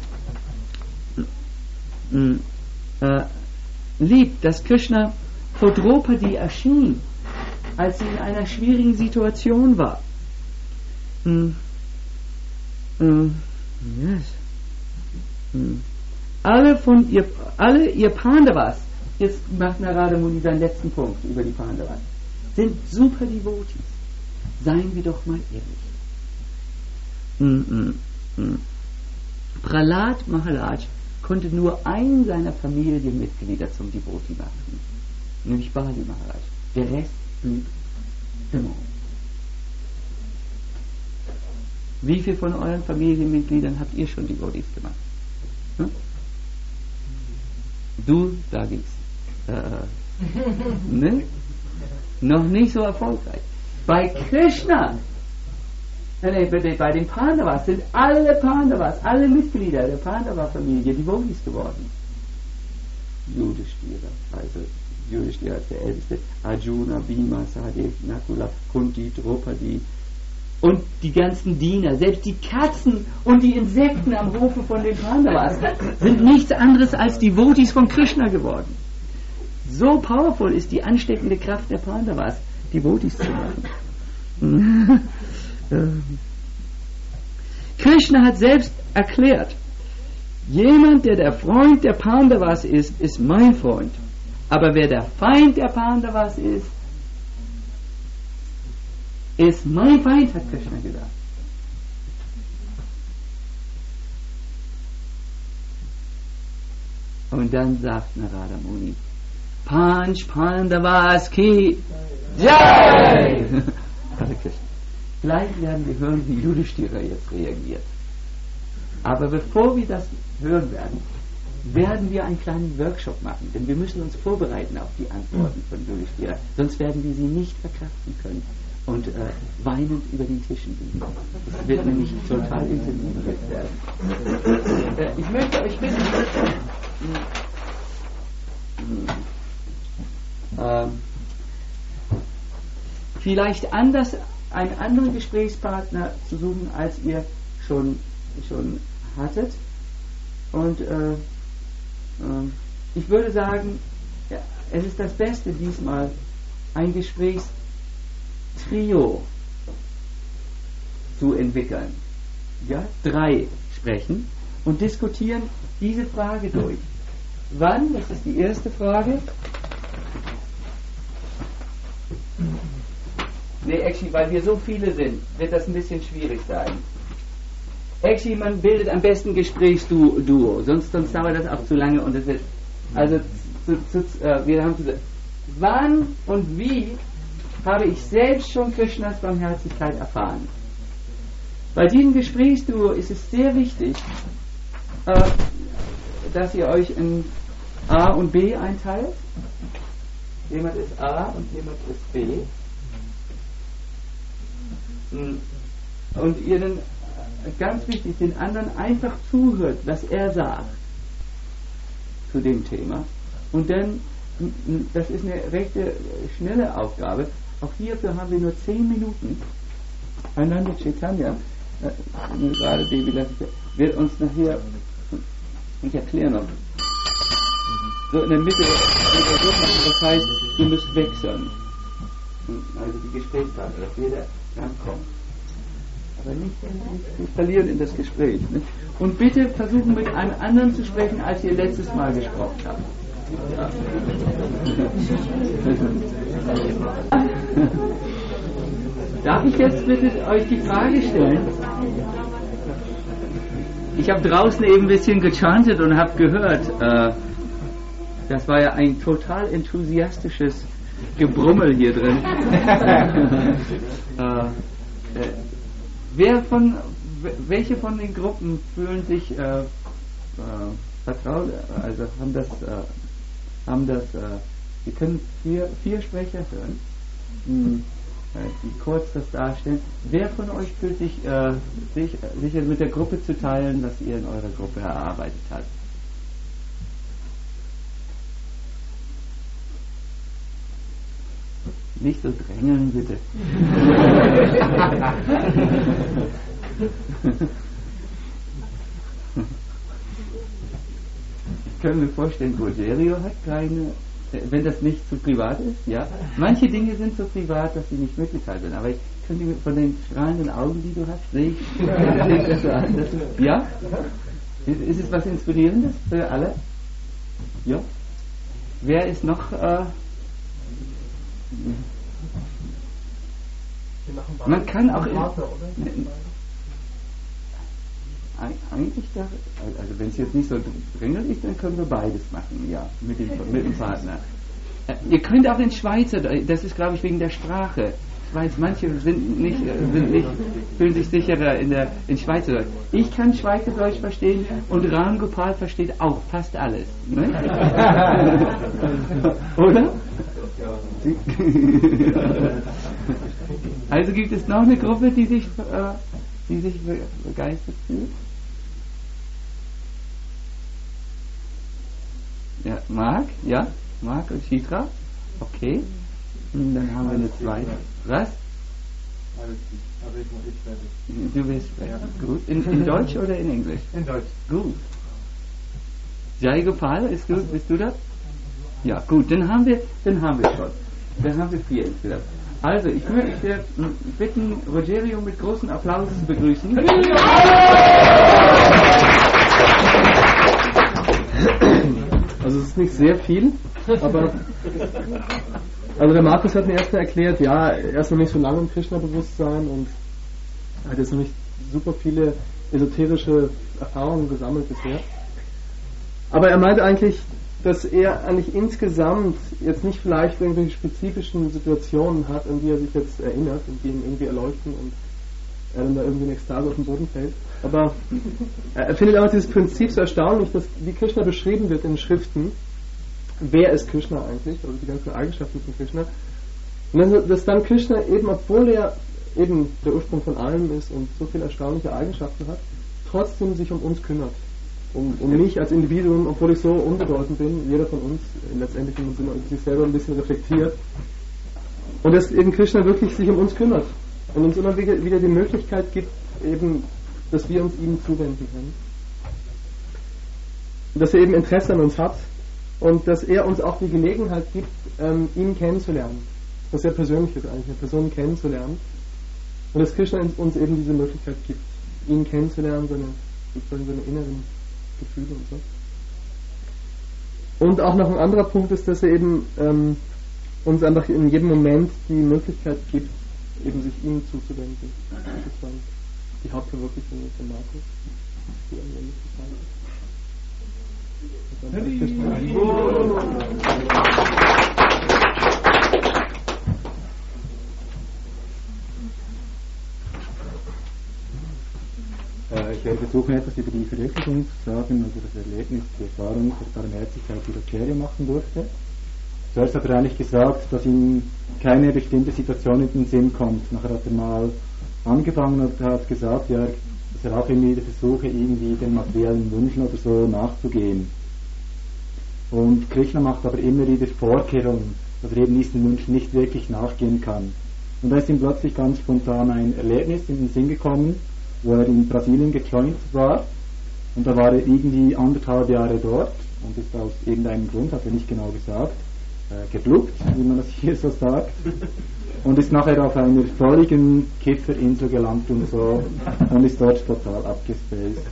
äh, lieb, dass Krishna vor Draupadi erschien, als sie in einer schwierigen Situation war. Mm. Mm. Yes. Mm. Alle von ihr, alle ihr Pandavas, jetzt macht Narada Muni seinen letzten Punkt über die Pandavas, sind super Devotees. Seien wir doch mal ehrlich. Mm, mm, mm. Prahlad Maharaj konnte nur einen seiner Familienmitglieder zum Devotee machen, nämlich Bali Maharaj. Der Rest blieb Dämon. Wie viele von euren Familienmitgliedern habt ihr schon Devotees gemacht? Hm? Du, sag ich's. Äh, ne? Noch nicht so erfolgreich. Bei Krishna, äh, bei, bei den Pandavas sind alle Pandavas, alle Mitglieder der Pandava-Familie Devotees geworden. Yudhishthira, also Yudhishthira ist der Älteste, Arjuna, Bhima, Sahadev, Nakula, Kunti, Draupadi und die ganzen Diener, selbst die Katzen und die Insekten am Hofe von den Pandavas sind nichts anderes als Devotees von Krishna geworden. So powerful ist die ansteckende Kraft der Pandavas, Devotees zu machen. Krishna hat selbst erklärt, jemand, der der Freund der Pandavas ist, ist mein Freund. Aber wer der Feind der Pandavas ist, ist mein Feind, hat Krishna gesagt. Und dann sagt Narada Muni, Panch Pandavas ki Jai! Hare Krishna. Gleich werden wir hören, wie Yudhishthira jetzt reagiert. Aber bevor wir das hören werden, werden wir einen kleinen Workshop machen, denn wir müssen uns vorbereiten auf die Antworten von Yudhishthira, sonst werden wir sie nicht verkraften können. und äh, weinend über den Tischen liegen. Es wird nämlich total intensiv werden. Äh, ich möchte euch bitten, äh, vielleicht anders einen anderen Gesprächspartner zu suchen, als ihr schon, schon hattet. Und äh, äh, ich würde sagen, ja, es ist das Beste diesmal, ein Gesprächstrio zu entwickeln. Ja, drei sprechen und diskutieren diese Frage durch. Wann, das ist die erste Frage. Nee, actually, weil wir so viele sind, wird das ein bisschen schwierig sein. Actually, man bildet am besten Gesprächsduo, sonst, sonst dauert das auch zu lange und es wird, also, zu, zu, äh, wir haben gesagt, wann und wie habe ich selbst schon Krishnas Barmherzigkeit erfahren? Bei diesem Gesprächsduo ist es sehr wichtig, äh, dass ihr euch in A und B einteilt. Jemand ist A und jemand ist B. Und ihr dann, ganz wichtig, den anderen einfach zuhört, was er sagt zu dem Thema. Und dann, das ist eine rechte schnelle Aufgabe, auch hierfür haben wir nur zehn Minuten. Ananda Chaitanya, äh, gerade Devi wird uns nachher, ich erkläre noch, so in der Mitte der Gruppe, das heißt, ihr müsst wechseln. Also die Gesprächspartner, dass jeder rankommt. Aber nicht, nicht, nicht verlieren in das Gespräch. Ne? Und bitte versuchen mit einem anderen zu sprechen, als ihr letztes Mal gesprochen habt. Ja. Darf ich jetzt bitte euch die Frage stellen? Ich habe draußen eben ein bisschen gechantet und habe gehört, äh, das war ja ein total enthusiastisches Gebrummel hier drin. äh, äh, wer von, welche von den Gruppen fühlen sich äh, äh, vertraut, also haben das, äh, haben das, äh, wir können vier, vier Sprecher hören, hm, die kurz das darstellen. Wer von euch fühlt sich, äh, sich sicher mit der Gruppe zu teilen, was ihr in eurer Gruppe erarbeitet habt? Nicht so drängeln, bitte. Ich kann mir vorstellen, Rogerio hat keine, wenn das nicht zu privat ist, ja. Manche Dinge sind so privat, dass sie nicht mitgeteilt werden, aber ich könnte mir von den strahlenden Augen, die du hast, sehe ich, sehe ich das so an. Das, ja? Ist, ist es was Inspirierendes für alle? Ja? Wer ist noch, äh, man kann auch in, eigentlich da, also wenn es jetzt nicht so dringend ist, dann können wir beides machen, ja, mit dem, mit dem Partner. Äh, ihr könnt auch in Schweizer, das ist glaube ich wegen der Sprache. Ich weiß, manche sind nicht, sind nicht, fühlen sich sicherer in der in Schweizerdeutsch. Ich kann Schweizerdeutsch verstehen und Ram Gopal versteht auch fast alles. Ne? Oder? Also gibt es noch eine Gruppe, die sich, äh, die sich begeistert fühlt? Ja, Marc, ja, Marc und Chitra, okay. Und dann haben wir eine zweite. Was? Alles gut, aber ich noch nicht fertig. Du willst sprechen. Ja. Gut. In, in Deutsch oder in Englisch? In Deutsch. Gut. Jai Gopal, ist gut, bist du da? Ja, gut, dann haben wir, dann haben wir schon. Dann haben wir vier insgesamt. Also, ich möchte bitten, Rogerio mit großem Applaus zu begrüßen. Also es ist nicht sehr viel, aber also der Markus hat mir erstmal erklärt, ja, er ist noch nicht so lange im Krishna-Bewusstsein und hat jetzt noch nicht super viele esoterische Erfahrungen gesammelt bisher. Aber er meinte eigentlich, dass er eigentlich insgesamt jetzt nicht vielleicht irgendwelche spezifischen Situationen hat, an die er sich jetzt erinnert und die ihn irgendwie erleuchten und er dann da irgendwie in Ekstase auf den Boden fällt. Aber er findet auch dieses Prinzip so erstaunlich, dass wie Krishna beschrieben wird in den Schriften, wer ist Krishna eigentlich, also die ganzen Eigenschaften von Krishna, Und dass, dass dann Krishna eben, obwohl er eben der Ursprung von allem ist und so viele erstaunliche Eigenschaften hat, trotzdem sich um uns kümmert. Um, um mich als Individuum, obwohl ich so unbedeutend bin, jeder von uns letztendlich in sich selber ein bisschen reflektiert. Und dass eben Krishna wirklich sich um uns kümmert und uns immer wieder, wieder die Möglichkeit gibt, eben, dass wir uns ihm zuwenden können. Dass er eben Interesse an uns hat und dass er uns auch die Gelegenheit gibt, ähm, ihn kennenzulernen. Was sehr persönlich ist eigentlich, eine Person kennenzulernen. Und dass Krishna uns eben diese Möglichkeit gibt, ihn kennenzulernen, seine, sozusagen seine inneren Gefühle und so. Und auch noch ein anderer Punkt ist, dass er eben ähm, uns einfach in jedem Moment die Möglichkeit gibt, eben sich ihm zuzuwenden. Das ist dann die Hauptverwirklichung von Markus, die am Ende Ich werde versuchen, etwas über die Verwirklichung zu sagen, also das Erlebnis, die Erfahrung der Barmherzigkeit, die der Acharya machen durfte. Zuerst hat er eigentlich gesagt, dass ihm keine bestimmte Situation in den Sinn kommt. Nachher hat er mal angefangen und hat gesagt, ja, dass er auch immer wieder versuche, irgendwie den materiellen Wünschen oder so nachzugehen. Und Krishna macht aber immer wieder Vorkehrungen, dass er eben diesen Wünschen nicht wirklich nachgehen kann. Und da ist ihm plötzlich ganz spontan ein Erlebnis in den Sinn gekommen, wo er in Brasilien gejoint war. Und da war er irgendwie anderthalb Jahre dort und ist aus irgendeinem Grund, hat er nicht genau gesagt, äh, gebluckt, wie man das hier so sagt. Und ist nachher auf einer völligen Kifferinsel gelandet und so und ist dort total abgespaced.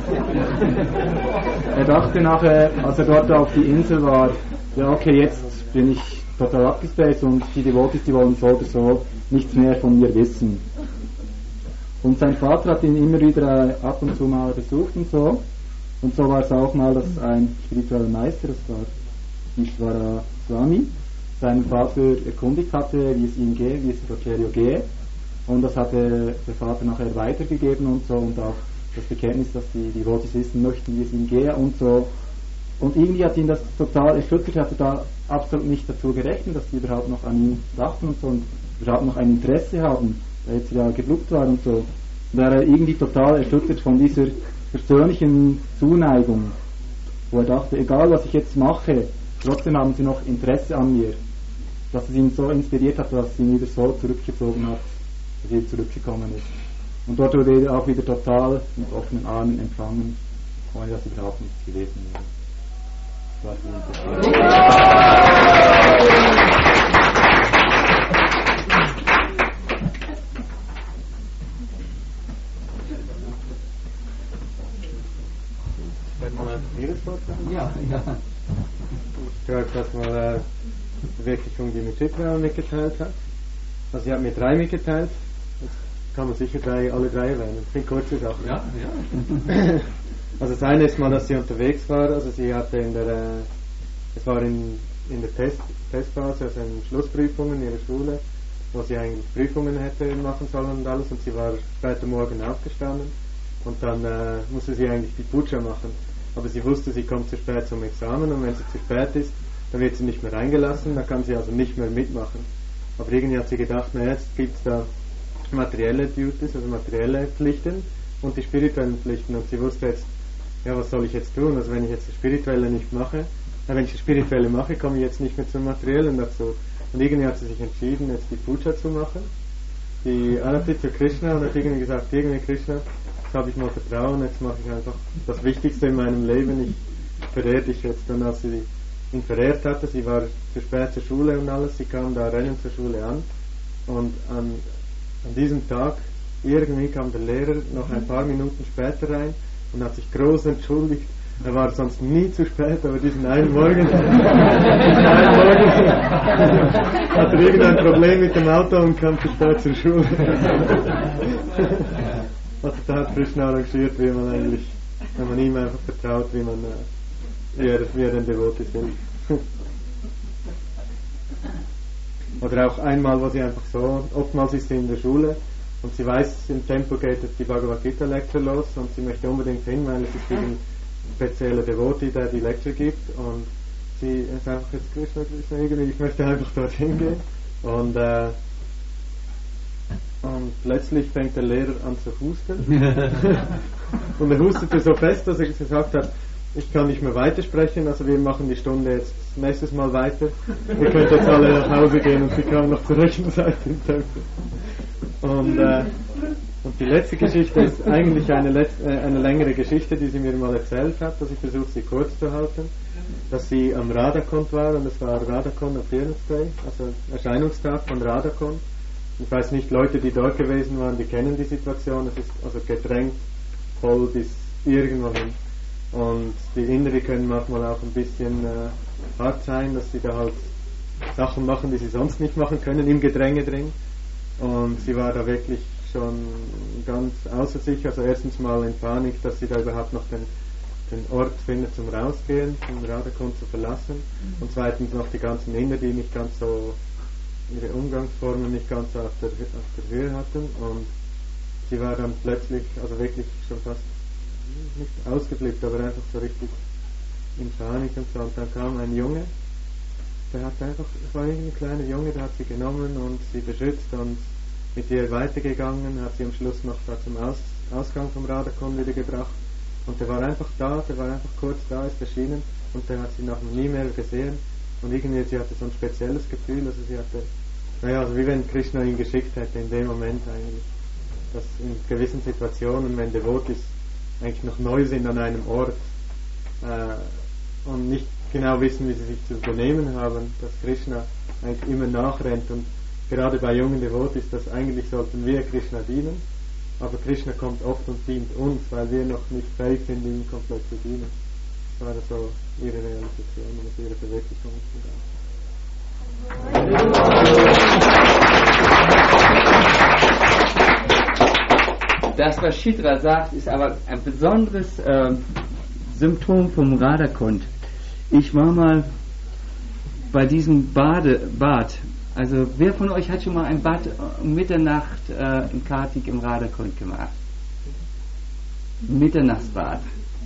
Er dachte nachher, als er dort auf die Insel war, ja okay, jetzt bin ich total abgespaced und die Devotis, die wollen so oder so nichts mehr von mir wissen. Und sein Vater hat ihn immer wieder äh, ab und zu mal besucht und so. Und so war es auch mal, dass ein spiritueller Meister, das war Ishvara Swami, seinen Vater erkundigt hatte, wie es ihm gehe, wie es Acharya gehe. Und das hatte der Vater nachher weitergegeben und so. Und auch das Bekenntnis, dass die Devotis wissen möchten, wie es ihm gehe und so. Und irgendwie hat ihn das total erschüttert, er hatte da absolut nicht dazu gerechnet, dass die überhaupt noch an ihn dachten und so und überhaupt noch ein Interesse haben, da jetzt ja gebluckt war und so. Und da war er irgendwie total erschüttert von dieser persönlichen Zuneigung, wo er dachte, egal was ich jetzt mache, trotzdem haben sie noch Interesse an mir. Dass es ihn so inspiriert hat, dass es ihn wieder so zurückgezogen hat, dass er zurückgekommen ist. Und dort wurde er auch wieder total mit offenen Armen empfangen, ohne dass überhaupt nichts gewesen wäre. Das war die Ja, ja. Ich glaube, dass man äh, wirklich um die Mitschüler mitgeteilt hat. Also sie hat mir drei mitgeteilt. Jetzt kann man sicher drei, alle drei erwähnen. Das sind kurze Sachen. Ja, ja. Also das eine ist mal, dass sie unterwegs war. Also sie hatte in der, äh, es war in, in der Test, Testphase, also in Schlussprüfungen in ihrer Schule, wo sie eigentlich Prüfungen hätte machen sollen und alles. Und sie war später morgen aufgestanden. Und dann äh, musste sie eigentlich die Puja machen. Aber sie wusste, sie kommt zu spät zum Examen und wenn sie zu spät ist, dann wird sie nicht mehr reingelassen, dann kann sie also nicht mehr mitmachen. Aber irgendwie hat sie gedacht, na jetzt gibt es da materielle Duties, also materielle Pflichten und die spirituellen Pflichten und sie wusste jetzt, ja was soll ich jetzt tun, also wenn ich jetzt das Spirituelle nicht mache, äh, wenn ich das Spirituelle mache, komme ich jetzt nicht mehr zum Materiellen dazu. Und irgendwie hat sie sich entschieden, jetzt die Puja zu machen, die Arati zu Krishna und hat irgendwie gesagt, irgendwie Krishna, habe ich mal Vertrauen, jetzt mache ich einfach das Wichtigste in meinem Leben, ich verehre dich jetzt. Und als sie ihn verehrt hatte, sie war zu spät zur Schule und alles, sie kam da rennend zur Schule an und an, an diesem Tag irgendwie kam der Lehrer noch ein paar Minuten später rein und hat sich groß entschuldigt. Er war sonst nie zu spät, aber diesen einen Morgen, diesen einen Morgen hat er irgendein Problem mit dem Auto und kam zu spät zur Schule. Also da hat Krishna arrangiert, wie man eigentlich, wenn man ihm einfach vertraut, wie man, äh, wie er, wie er den Devoti sind. Oder auch einmal, wo sie einfach so, oftmals ist sie in der Schule und sie weiß, im Tempel geht jetzt die Bhagavad Gita Lecture los und sie möchte unbedingt hin, weil es ist ein spezieller Devoti, der die Lecture gibt und sie ist einfach jetzt Krishna, Krishna, irgendwie, ich möchte einfach dorthin gehen. Und, äh, und plötzlich fängt der Lehrer an zu husten. Und er hustete so fest, dass er gesagt hat, ich kann nicht mehr weitersprechen, also wir machen die Stunde jetzt nächstes Mal weiter. Ihr könnt jetzt alle nach Hause gehen, und sie kamen noch zur rechten Seite im Tempel. Und, äh, und die letzte Geschichte ist eigentlich eine, letzte, äh, eine längere Geschichte, die sie mir mal erzählt hat, dass ich versuche, sie kurz zu halten. Dass sie am Radakont war, und es war Radakon Appearance Day, also Erscheinungstag von Radakon. Ich weiß nicht, Leute, die dort gewesen waren, die kennen die Situation. Es ist also gedrängt, voll bis irgendwo hin. Und die Inder, die können manchmal auch ein bisschen äh, hart sein, dass sie da halt Sachen machen, die sie sonst nicht machen können, im Gedränge drin. Und sie war da wirklich schon ganz außer sich, also erstens mal in Panik, dass sie da überhaupt noch den, den Ort findet zum Rausgehen, den Radakon zu verlassen. Und zweitens noch die ganzen Inder, die nicht ganz so, ihre Umgangsformen nicht ganz so auf der, auf der Höhe hatten. Und sie war dann plötzlich, also wirklich schon fast nicht ausgeflippt, aber einfach so richtig in Panik und so. Und dann kam ein Junge, der hat einfach, es war irgendein kleiner Junge, der hat sie genommen und sie beschützt und mit ihr weitergegangen, hat sie am Schluss noch da zum Aus, Ausgang vom Radakon wieder gebracht. Und der war einfach da, der war einfach kurz da, ist erschienen, und der hat sie nachher nie mehr gesehen. Und irgendwie, sie hatte so ein spezielles Gefühl, also sie hatte, naja, also wie wenn Krishna ihn geschickt hätte in dem Moment eigentlich. Dass in gewissen Situationen, wenn Devotis eigentlich noch neu sind an einem Ort äh, und nicht genau wissen, wie sie sich zu benehmen haben, dass Krishna eigentlich immer nachrennt. Und gerade bei jungen Devotis, dass eigentlich sollten wir Krishna dienen, aber Krishna kommt oft und dient uns, weil wir noch nicht fähig sind, ihm komplett zu dienen. Das war so ihre Realisation und ihre Verwirklichung. Das, was Shidra sagt, ist aber ein besonderes äh, Symptom vom Radakund. Ich war mal bei diesem Bade, Bad, also wer von euch hat schon mal ein Bad um Mitternacht äh, in Kartik im Radakund gemacht? Mitternachtsbad.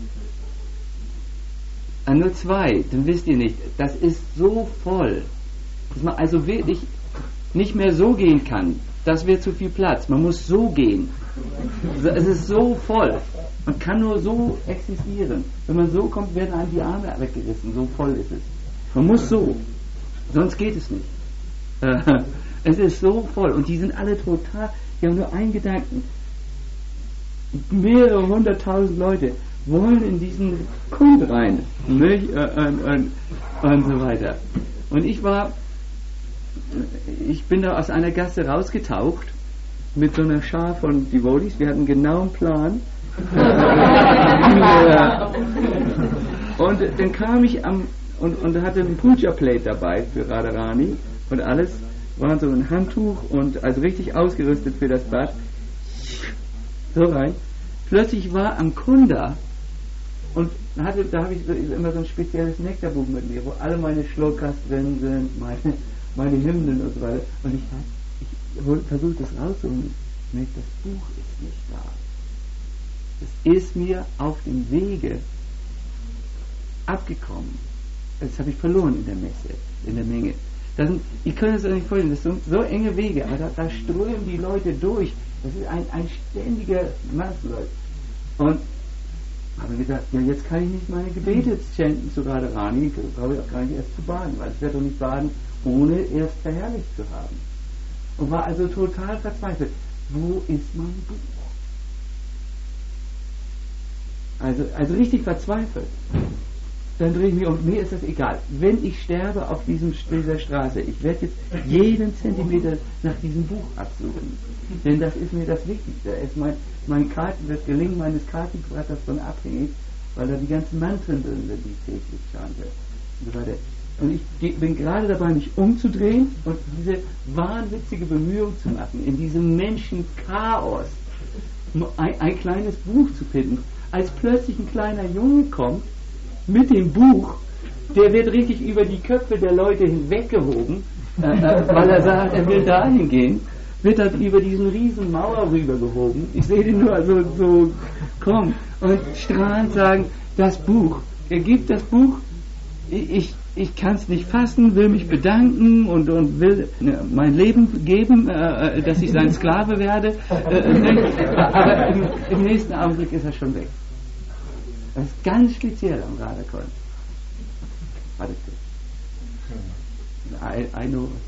Ah, nur zwei, dann wisst ihr nicht. Das ist so voll, dass man also wirklich nicht mehr so gehen kann. Das wäre zu viel Platz. Man muss so gehen. Es ist so voll. Man kann nur so existieren. Wenn man so kommt, werden einem die Arme weggerissen. So voll ist es. Man muss so. Sonst geht es nicht. Äh, es ist so voll. Und die sind alle total, die haben nur einen Gedanken. Mehrere hunderttausend Leute wollen in diesen Kund rein. Nicht? Äh, und, und, und so weiter. Und ich war, ich bin da aus einer Gasse rausgetaucht mit so einer Schar von Devotees. Wir hatten genau einen Plan. Und dann kam ich am und, und hatte ein Puja Plate dabei für Radharani und alles war so ein Handtuch und also richtig ausgerüstet für das Bad. So rein. Plötzlich war am Kunda und hatte, da habe ich immer so ein spezielles Nektarbuch mit mir, wo alle meine Shlokas drin sind, meine, meine Hymnen und so weiter. Und ich, ich versuche das rauszuholen. Das Buch ist nicht da. Es ist mir auf dem Wege abgekommen. Das habe ich verloren in der Messe, in der Menge. Das sind, ich kann es euch nicht vorstellen, das sind so enge Wege, aber da, da strömen die Leute durch. Das ist ein, ein ständiger Massenleut. Und habe gedacht, ja, jetzt kann ich nicht meine Gebete chanten zu Radharani, brauche ich auch gar nicht erst zu baden, weil ich werde doch nicht baden, ohne erst verherrlicht zu haben. Und war also total verzweifelt. Wo ist mein Buch? Also, also richtig verzweifelt. Dann drehe ich mich um. Mir ist das egal. Wenn ich sterbe auf diesem, dieser Straße, ich werde jetzt jeden Zentimeter nach diesem Buch absuchen. Denn das ist mir das Wichtigste. Es mein, mein Karten, das Gelingen meines Kartings war davon abhängig, weil da die ganzen Mantren drin sind, die ich täglich chante. Und so weiter. Und ich bin gerade dabei, mich umzudrehen und diese wahnwitzige Bemühung zu machen, in diesem Menschenchaos ein, ein kleines Buch zu finden. Als plötzlich ein kleiner Junge kommt mit dem Buch, der wird richtig über die Köpfe der Leute hinweggehoben, äh, äh, weil er sagt, er will dahin gehen, wird dann über diesen riesen Mauer rübergehoben. Ich sehe den nur so, so kommen und strahlend sagen, das Buch, er gibt das Buch, ich, ich kann es nicht fassen, will mich bedanken und, und will ne, mein Leben geben, äh, dass ich sein Sklave werde. Äh, aber im, im nächsten Augenblick ist er schon weg. Das ist ganz speziell am Radakon. I, I know.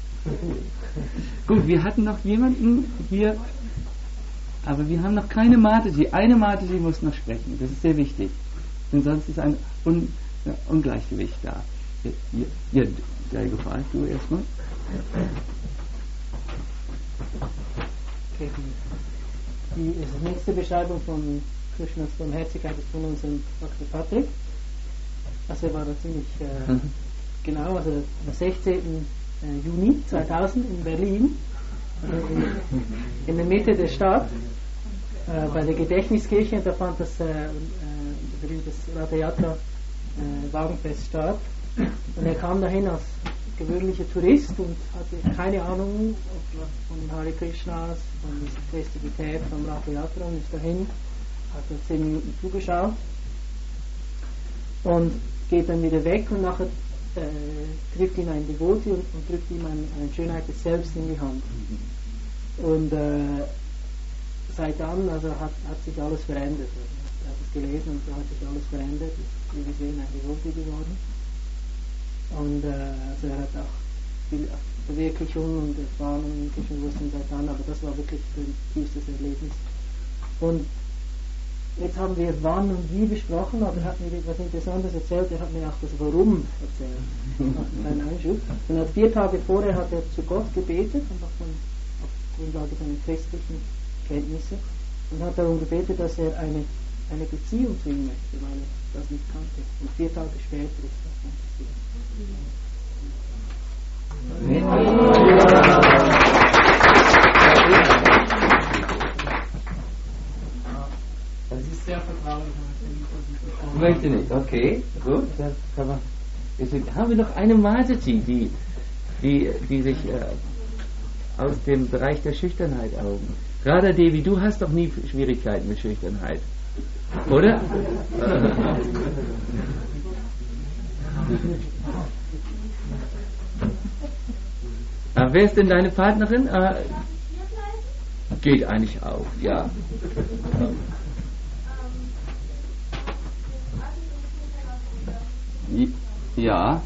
Gut, wir hatten noch jemanden hier, aber wir haben noch keine Mataji. Eine Mataji muss noch sprechen, das ist sehr wichtig. Denn sonst ist ein Un, ja, Ungleichgewicht da. Ja, ja, der gefragt, du erstmal. Okay, die, die, die nächste Beschreibung von Krishnas Barmherzigkeit ist von unserem Doktor Patrick. Also er war da ziemlich äh, mhm. genau, also am sechzehnten Juni zweitausend in Berlin, äh, in der Mitte der Stadt, äh, bei der Gedächtniskirche, und da fand das äh, äh, das Ratha Yatra äh, Wagenfest statt. Und er kam dahin als gewöhnlicher Tourist und hatte keine Ahnung von den Hare Krishnas, von dieser Festivität vom Ratha Yatra, und ist dahin, hat er zehn Minuten zugeschaut und geht dann wieder weg, und nachher äh, trifft ihn ein Devoti und, und drückt ihm ein, eine Schönheit des Selbst in die Hand. Und äh, seit dann also hat, hat sich alles verändert. Er hat es gelesen und so hat sich alles verändert. Ist, wie wir sehen, ein Devoti geworden. Und äh, also er hat auch viel Verwirklichung und Erfahrung in Krishna-Bewusstsein seit dann, aber das war wirklich ein tiefstes Erlebnis. Und jetzt haben wir wann und wie besprochen, aber er hat mir etwas Interessantes erzählt, er hat mir auch das Warum erzählt, einen Einschub. Und hat vier Tage vorher hat er zu Gott gebetet, einfach von, auf Grundlage seiner christlichen Kenntnisse, und hat darum gebetet, dass er eine, eine Beziehung zu ihm möchte, weil er das nicht kannte. Und vier Tage später ist das dann passiert. Das ist sehr vertraulich. Ich möchte nicht. Okay, gut. Das kann man. Deswegen haben wir noch eine Mataji, die, die, die sich äh, aus dem Bereich der Schüchternheit auch. Radha Devi, du hast doch nie Schwierigkeiten mit Schüchternheit, oder? Aber wer ist denn deine Partnerin? Äh, geht eigentlich auch, ja. Ja.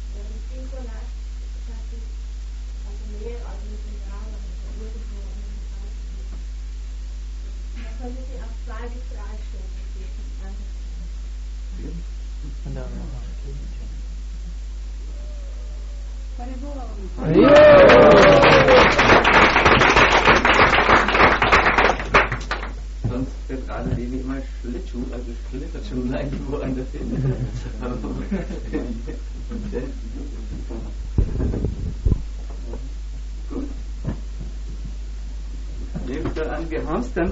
Also mehr als mit dem Jahr, also irgendwo Sonst wird gerade wie immer Schlittschuh, also Schlitterschuh leicht woanders hin. Gut. Nehmen wir an, wir haben es dann.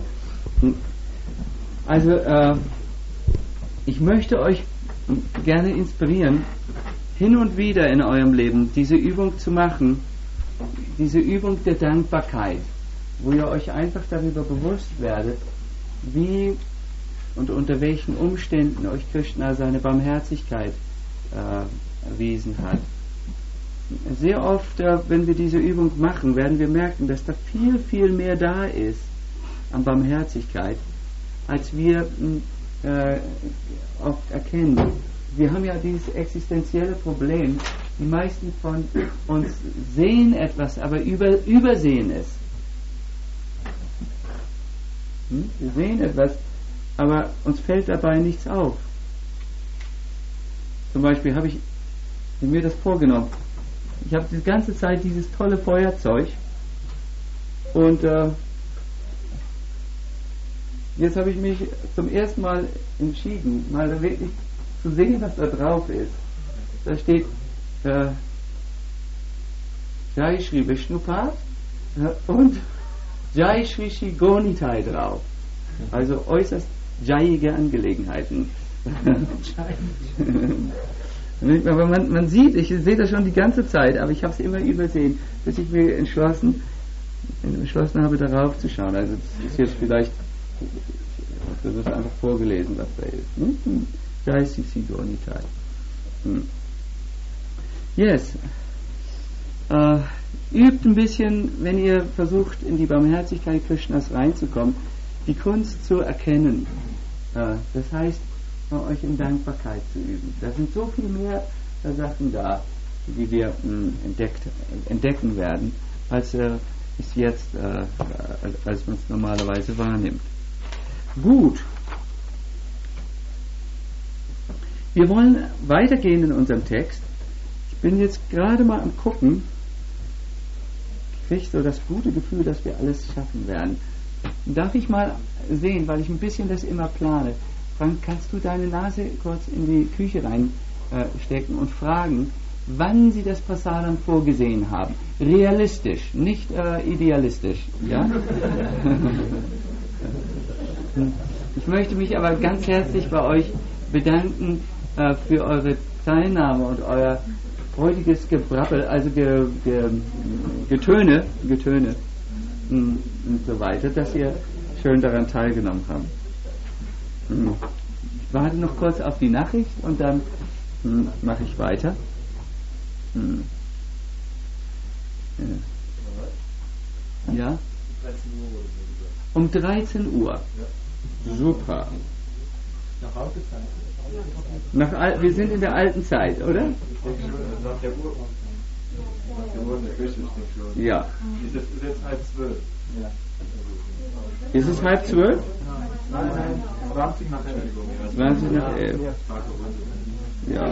Also, äh, ich möchte euch gerne inspirieren, hin und wieder in eurem Leben diese Übung zu machen, diese Übung der Dankbarkeit, wo ihr euch einfach darüber bewusst werdet, wie und unter welchen Umständen euch Krishna seine Barmherzigkeit äh, erwiesen hat. Sehr oft, äh, wenn wir diese Übung machen, werden wir merken, dass da viel, viel mehr da ist an Barmherzigkeit, als wir äh, oft erkennen. Wir haben ja dieses existenzielle Problem, die meisten von uns sehen etwas, aber über, übersehen es. Hm? Wir sehen etwas, aber uns fällt dabei nichts auf. Zum Beispiel habe ich mir das vorgenommen. Ich habe die ganze Zeit dieses tolle Feuerzeug und äh, jetzt habe ich mich zum ersten Mal entschieden, mal wirklich zu sehen, was da drauf ist. Da steht äh, Jai Shri Vishnupad äh, und Jai Shri Shri Gonitai drauf. Also äußerst jaiige Angelegenheiten. Aber man, man sieht, ich sehe das schon die ganze Zeit, aber ich habe es immer übersehen, bis ich mir entschlossen, entschlossen habe, darauf zu schauen. Also das ist jetzt vielleicht, das ist einfach vorgelesen, was da ist. Hm? Jai Shri Shri Gonitai. Hm. Yes. Uh, übt ein bisschen, wenn ihr versucht, in die Barmherzigkeit Krishnas reinzukommen, die Kunst zu erkennen. Uh, das heißt, euch in Dankbarkeit zu üben. Da sind so viel mehr uh, Sachen da, die wir mh, entdeckt, entdecken werden, als uh, es jetzt, uh, als man es normalerweise wahrnimmt. Gut. Wir wollen weitergehen in unserem Text. Ich bin jetzt gerade mal am Gucken. Ich kriege so das gute Gefühl, dass wir alles schaffen werden. Darf ich mal sehen, weil ich ein bisschen das immer plane. Frank, kannst du deine Nase kurz in die Küche reinstecken äh, und fragen, wann sie das Prasadam vorgesehen haben? Realistisch, nicht äh, idealistisch. Ja? Ich möchte mich aber ganz herzlich bei euch bedanken äh, für eure Teilnahme und euer freudiges Gebrabbel, also ge, ge, Getöne, Getöne mh, und so weiter, dass ihr schön daran teilgenommen habt. Mh. Ich warte noch kurz auf die Nachricht und dann mache ich weiter. Mh. Ja? Um dreizehn Uhr. Super. Nach Al- wir sind in der alten Zeit, oder? Ja. Ist es jetzt halb zwölf? Ist es halb zwölf? Nein, nein, zwanzig nach elf. zwanzig nach elf. Ja.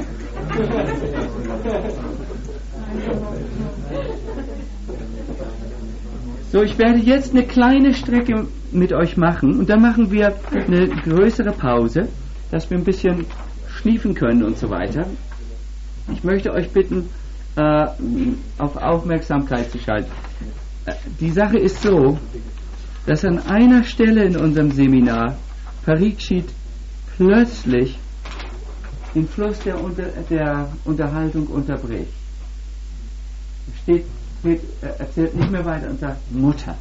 So, ich werde jetzt eine kleine Strecke mit euch machen und dann machen wir eine größere Pause, dass wir ein bisschen schniefen können und so weiter. Ich möchte euch bitten, äh, auf Aufmerksamkeit zu schalten. Äh, die Sache ist so, dass an einer Stelle in unserem Seminar Parikshit plötzlich den Fluss der, Unter- der Unterhaltung unterbricht. Er steht, steht, er erzählt nicht mehr weiter und sagt, Mutter,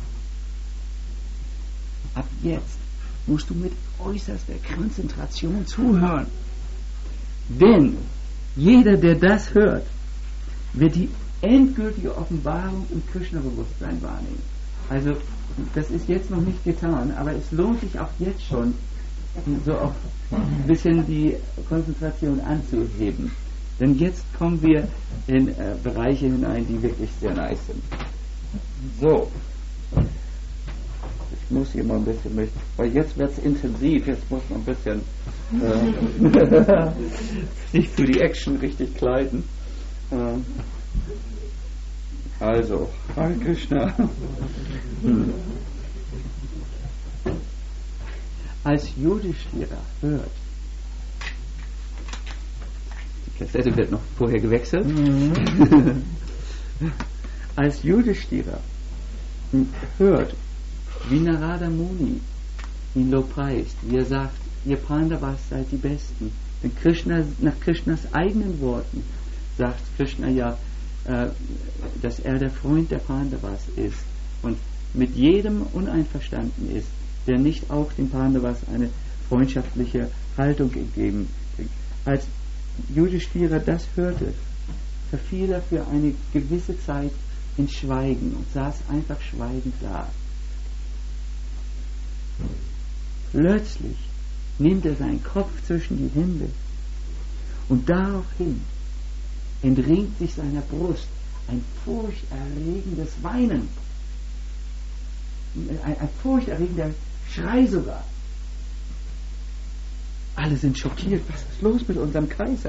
ab jetzt musst du mit äußerster Konzentration zuhören. Denn jeder, der das hört, wird die endgültige Offenbarung im Krishna-Bewusstsein wahrnehmen. Also, das ist jetzt noch nicht getan, aber es lohnt sich auch jetzt schon, so auch ein bisschen die Konzentration anzuheben. Denn jetzt kommen wir in äh, Bereiche hinein, die wirklich sehr nice sind. So. Ich muss hier mal ein bisschen mit, weil jetzt wird es intensiv, jetzt muss man ein bisschen äh, sich für die Action richtig kleiden. Äh, Also, Hare Krishna. Hm. Als Yudhishthira hört, die Kassette wird noch vorher gewechselt, mhm. Als Yudhishthira hört, wie Narada Muni ihn lobpreist, wie er sagt, ihr Pandavas seid die Besten. Denn Krishna, nach Krishnas eigenen Worten sagt Krishna ja, äh, dass er der Freund der Pandavas ist und mit jedem uneinverstanden ist, der nicht auch den Pandavas eine freundschaftliche Haltung gegeben. Als Yudhishthira das hörte, verfiel er für eine gewisse Zeit in Schweigen und saß einfach schweigend da. Plötzlich nimmt er seinen Kopf zwischen die Hände und daraufhin entringt sich seiner Brust ein furchterregendes Weinen, ein, ein furchterregender Schrei sogar. Alle sind schockiert. Was ist los mit unserem Kaiser?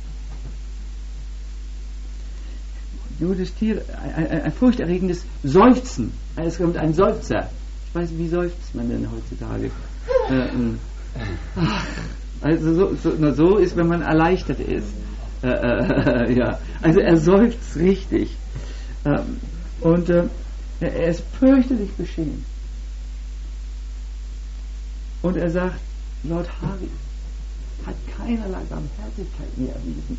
Yudhishthira, ein, ein, ein furchterregendes Seufzen. Es kommt ein Seufzer. Ich weiß, wie seufzt man denn heutzutage? Äh, ach, also so, so, na, so ist, wenn man erleichtert ist. Äh, äh, ja. Also er seufzt richtig. Ähm, und äh, er ist fürchterlich beschämt. Und er sagt, Lord Hari hat keinerlei Barmherzigkeit mir erwiesen.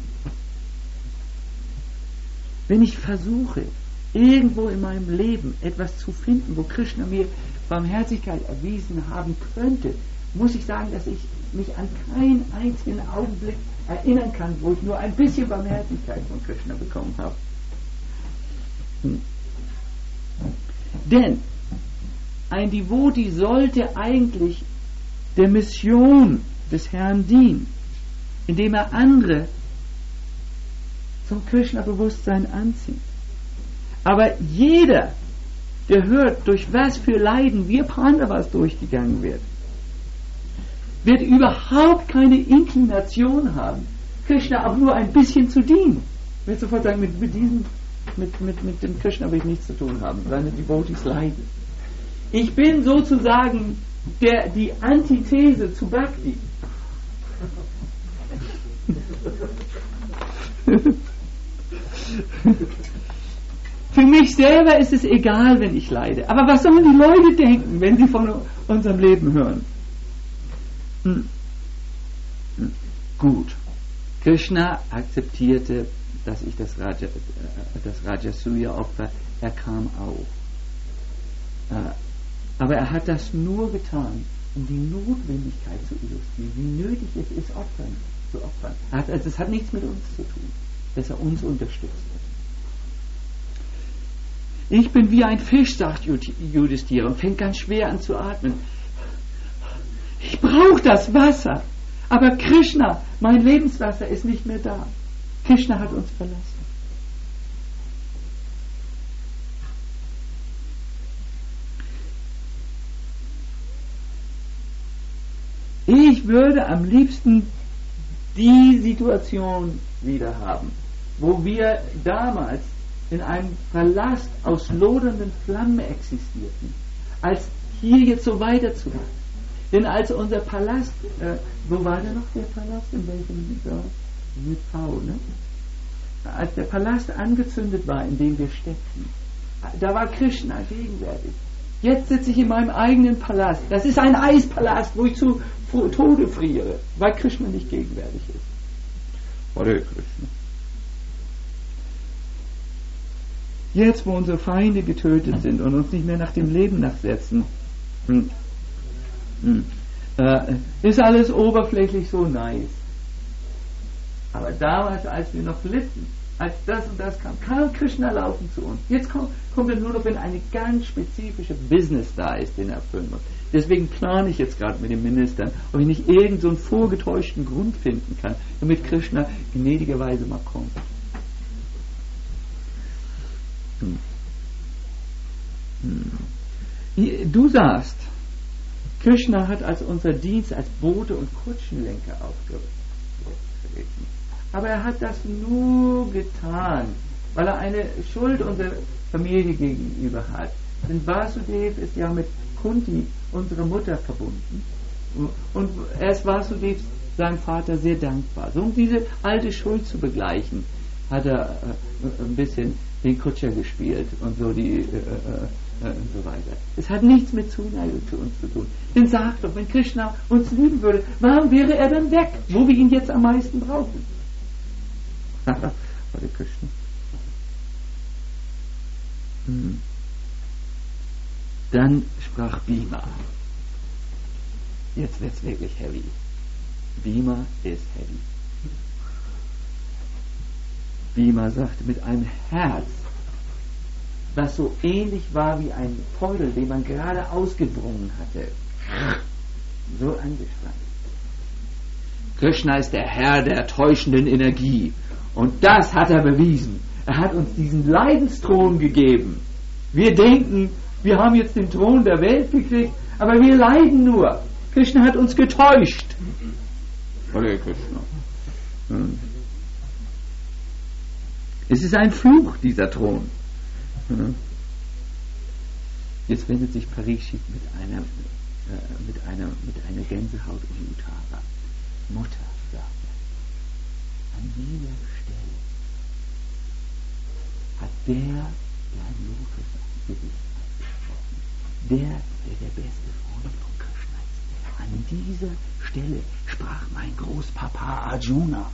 Wenn ich versuche, irgendwo in meinem Leben etwas zu finden, wo Krishna mir Barmherzigkeit erwiesen haben könnte, muss ich sagen, dass ich mich an keinen einzigen Augenblick erinnern kann, wo ich nur ein bisschen Barmherzigkeit von Krishna bekommen habe. Hm. Denn ein Devotee sollte eigentlich der Mission des Herrn dienen, indem er andere zum Krishna-Bewusstsein anzieht. Aber jeder, der hört, durch was für Leiden wir Pandavas durchgegangen wird, wird überhaupt keine Inklination haben, Krishna auch nur ein bisschen zu dienen. Ich will sofort sagen, mit, mit, diesem, mit, mit, mit dem Krishna will ich nichts zu tun haben. Seine Devotees leiden. Ich bin sozusagen der, die Antithese zu Bhakti. Für mich selber ist es egal, wenn ich leide. Aber was sollen die Leute denken, wenn sie von unserem Leben hören? Hm. Hm. Gut. Krishna akzeptierte, dass ich das, Raja, das Rajasuya-Opfer, er kam auch. Äh, aber er hat das nur getan, um die Notwendigkeit zu illustrieren, wie nötig es ist, Opfern zu opfern. Hat, also es hat nichts mit uns zu tun, dass er uns unterstützt. Ich bin wie ein Fisch, sagt Yudhishthira, und fängt ganz schwer an zu atmen. Ich brauche das Wasser, aber Krishna, mein Lebenswasser, ist nicht mehr da. Krishna hat uns verlassen. Ich würde am liebsten die Situation wieder haben, wo wir damals in einem Palast aus lodernden Flammen existierten, als hier jetzt so weiterzumachen. Denn als unser Palast, äh, wo war denn noch der Palast? In welchem? Ja, mit V, ne? Als der Palast angezündet war, in dem wir steckten, da war Krishna gegenwärtig. Jetzt sitze ich in meinem eigenen Palast. Das ist ein Eispalast, wo ich zu Tode friere, weil Krishna nicht gegenwärtig ist. Hare Krishna. Jetzt, wo unsere Feinde getötet sind und uns nicht mehr nach dem Leben nachsetzen, hm, hm, äh, ist alles oberflächlich so nice. Aber damals, als wir noch litten, als das und das kam, kam Krishna laufen zu uns. Jetzt kommt, kommt er nur noch, wenn eine ganz spezifische Business da ist, den er erfüllen muss. Deswegen plane ich jetzt gerade mit den Ministern, ob ich nicht irgendeinen so einen vorgetäuschten Grund finden kann, damit Krishna gnädigerweise mal kommt. Hm. Hm. Du sagst, Krishna hat als unser Dienst als Bote und Kutschenlenker aufgetreten. Aber er hat das nur getan, weil er eine Schuld unserer Familie gegenüber hat. Denn Vasudev ist ja mit Kunti, unserer Mutter, verbunden. Und er ist Vasudev, seinem Vater, sehr dankbar. So, um diese alte Schuld zu begleichen, hat er äh, ein bisschen den Kutscher gespielt und so die äh, äh, und so weiter. Es hat nichts mit Zuneigung zu uns zu tun. Denn sag doch, wenn Krishna uns lieben würde, warum wäre er dann weg, wo wir ihn jetzt am meisten brauchen? Hare Krishna. Hm. Dann sprach Bhima. Jetzt wird's wirklich heavy. Bhima ist heavy. Bhima sagte mit einem Herz, das so ähnlich war wie ein Feudel, den man gerade ausgebrungen hatte, so angespannt. Krishna ist der Herr der täuschenden Energie und das hat er bewiesen. Er hat uns diesen Leidensthron gegeben. Wir denken, wir haben jetzt den Thron der Welt gekriegt, aber wir leiden nur. Krishna hat uns getäuscht. Hare Krishna. Hm. Es ist ein Fluch, dieser Thron. Hm. Jetzt wendet sich Parikshit mit einer, äh, mit einer, mit einer Gänsehaut um Uttara. Mutter, sagt er, an dieser Stelle hat der, der ein Lotus Gesicht ausgesprochen, der, der der beste Freund von Krishna ist, an dieser Stelle sprach mein Großpapa Arjuna.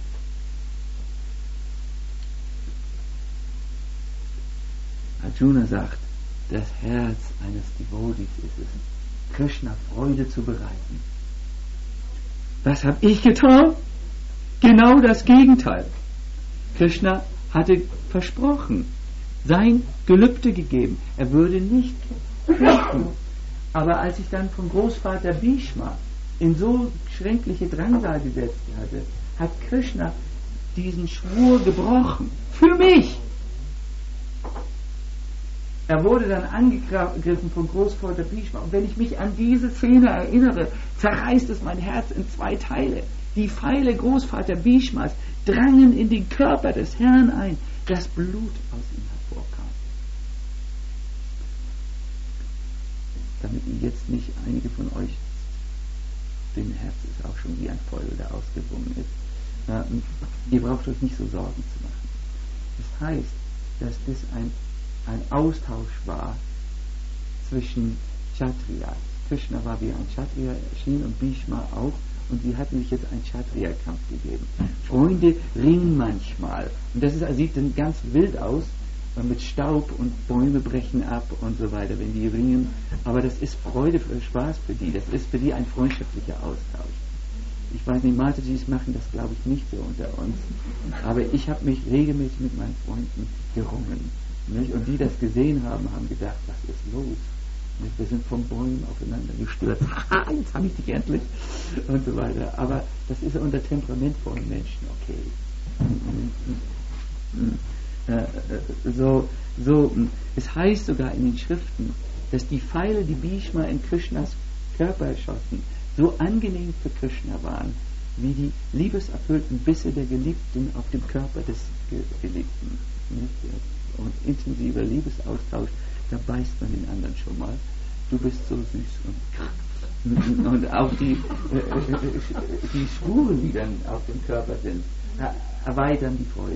Arjuna sagt, das Herz eines Devotees ist es, Krishna Freude zu bereiten. Was habe ich getan? Genau das Gegenteil. Krishna hatte versprochen, sein Gelübde gegeben, er würde nicht töten. Aber als ich dann vom Großvater Bhishma in so schreckliche Drangsal gesetzt hatte, hat Krishna diesen Schwur gebrochen. Für mich! Er wurde dann angegriffen vom Großvater Bhishma. Und wenn ich mich an diese Szene erinnere, zerreißt es mein Herz in zwei Teile. Die Pfeile Großvater Bhishmas drangen in den Körper des Herrn ein, das Blut aus ihm hervorkam. Damit ihr jetzt nicht einige von euch, dem Herz ist auch schon wie ein Feuer, der ausgebrungen ist, äh, ihr braucht euch nicht so Sorgen zu machen. Das heißt, dass das ein ein Austausch war zwischen Kshatriyas. Krishna war wie ein Kshatriya erschienen und Bhishma auch, und sie hatten sich jetzt einen Kshatriya-Kampf gegeben. Freunde ringen manchmal, und das ist, sieht dann ganz wild aus, mit Staub und Bäume brechen ab und so weiter, wenn die ringen, aber das ist Freude, für Spaß für die, das ist für die ein freundschaftlicher Austausch. Ich weiß nicht, Matajis machen das, glaube ich, nicht so unter uns, aber ich habe mich regelmäßig mit meinen Freunden gerungen. Nicht? Und die das gesehen haben, haben gedacht, was ist los? Nicht? Wir sind von Bäumen aufeinander gestürzt. Haha, jetzt habe ich dich endlich. Und so weiter. Aber das ist unter temperamentvollen Menschen okay. So, so, es heißt sogar in den Schriften, dass die Pfeile, die Bhishma in Krishnas Körper erschossen, so angenehm für Krishna waren, wie die liebeserfüllten Bisse der Geliebten auf dem Körper des Geliebten. Nicht? Und intensiver Liebesaustausch, da beißt man den anderen schon mal. Du bist so süß und, und auch die, äh, die Spuren, die dann auf dem Körper sind, erweitern die Freude.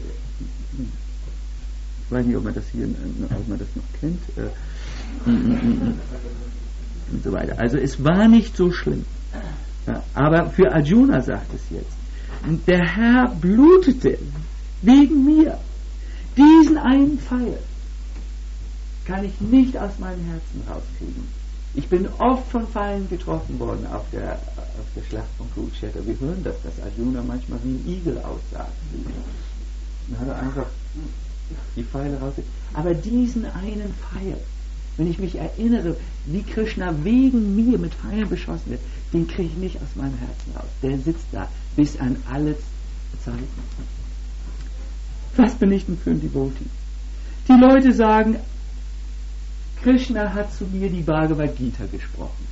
Ich weiß nicht, ob man das hier, ob man das noch kennt, äh, und so weiter. Also es war nicht so schlimm. Ja, aber für Arjuna sagt es jetzt, der Herr blutete wegen mir. Diesen einen Pfeil kann ich nicht aus meinem Herzen rauskriegen. Ich bin oft von Pfeilen getroffen worden auf der, auf der Schlacht von Kurukshetra. Wir hören das, dass Arjuna manchmal wie ein Igel aussah. Dann hat er einfach die Pfeile rausgekriegt. Aber diesen einen Pfeil, wenn ich mich erinnere, wie Krishna wegen mir mit Pfeilen beschossen wird, den kriege ich nicht aus meinem Herzen raus. Der sitzt da bis an alle Zeiten. Was bin ich denn für ein Devotee? Die Leute sagen, Krishna hat zu mir die Bhagavad Gita gesprochen,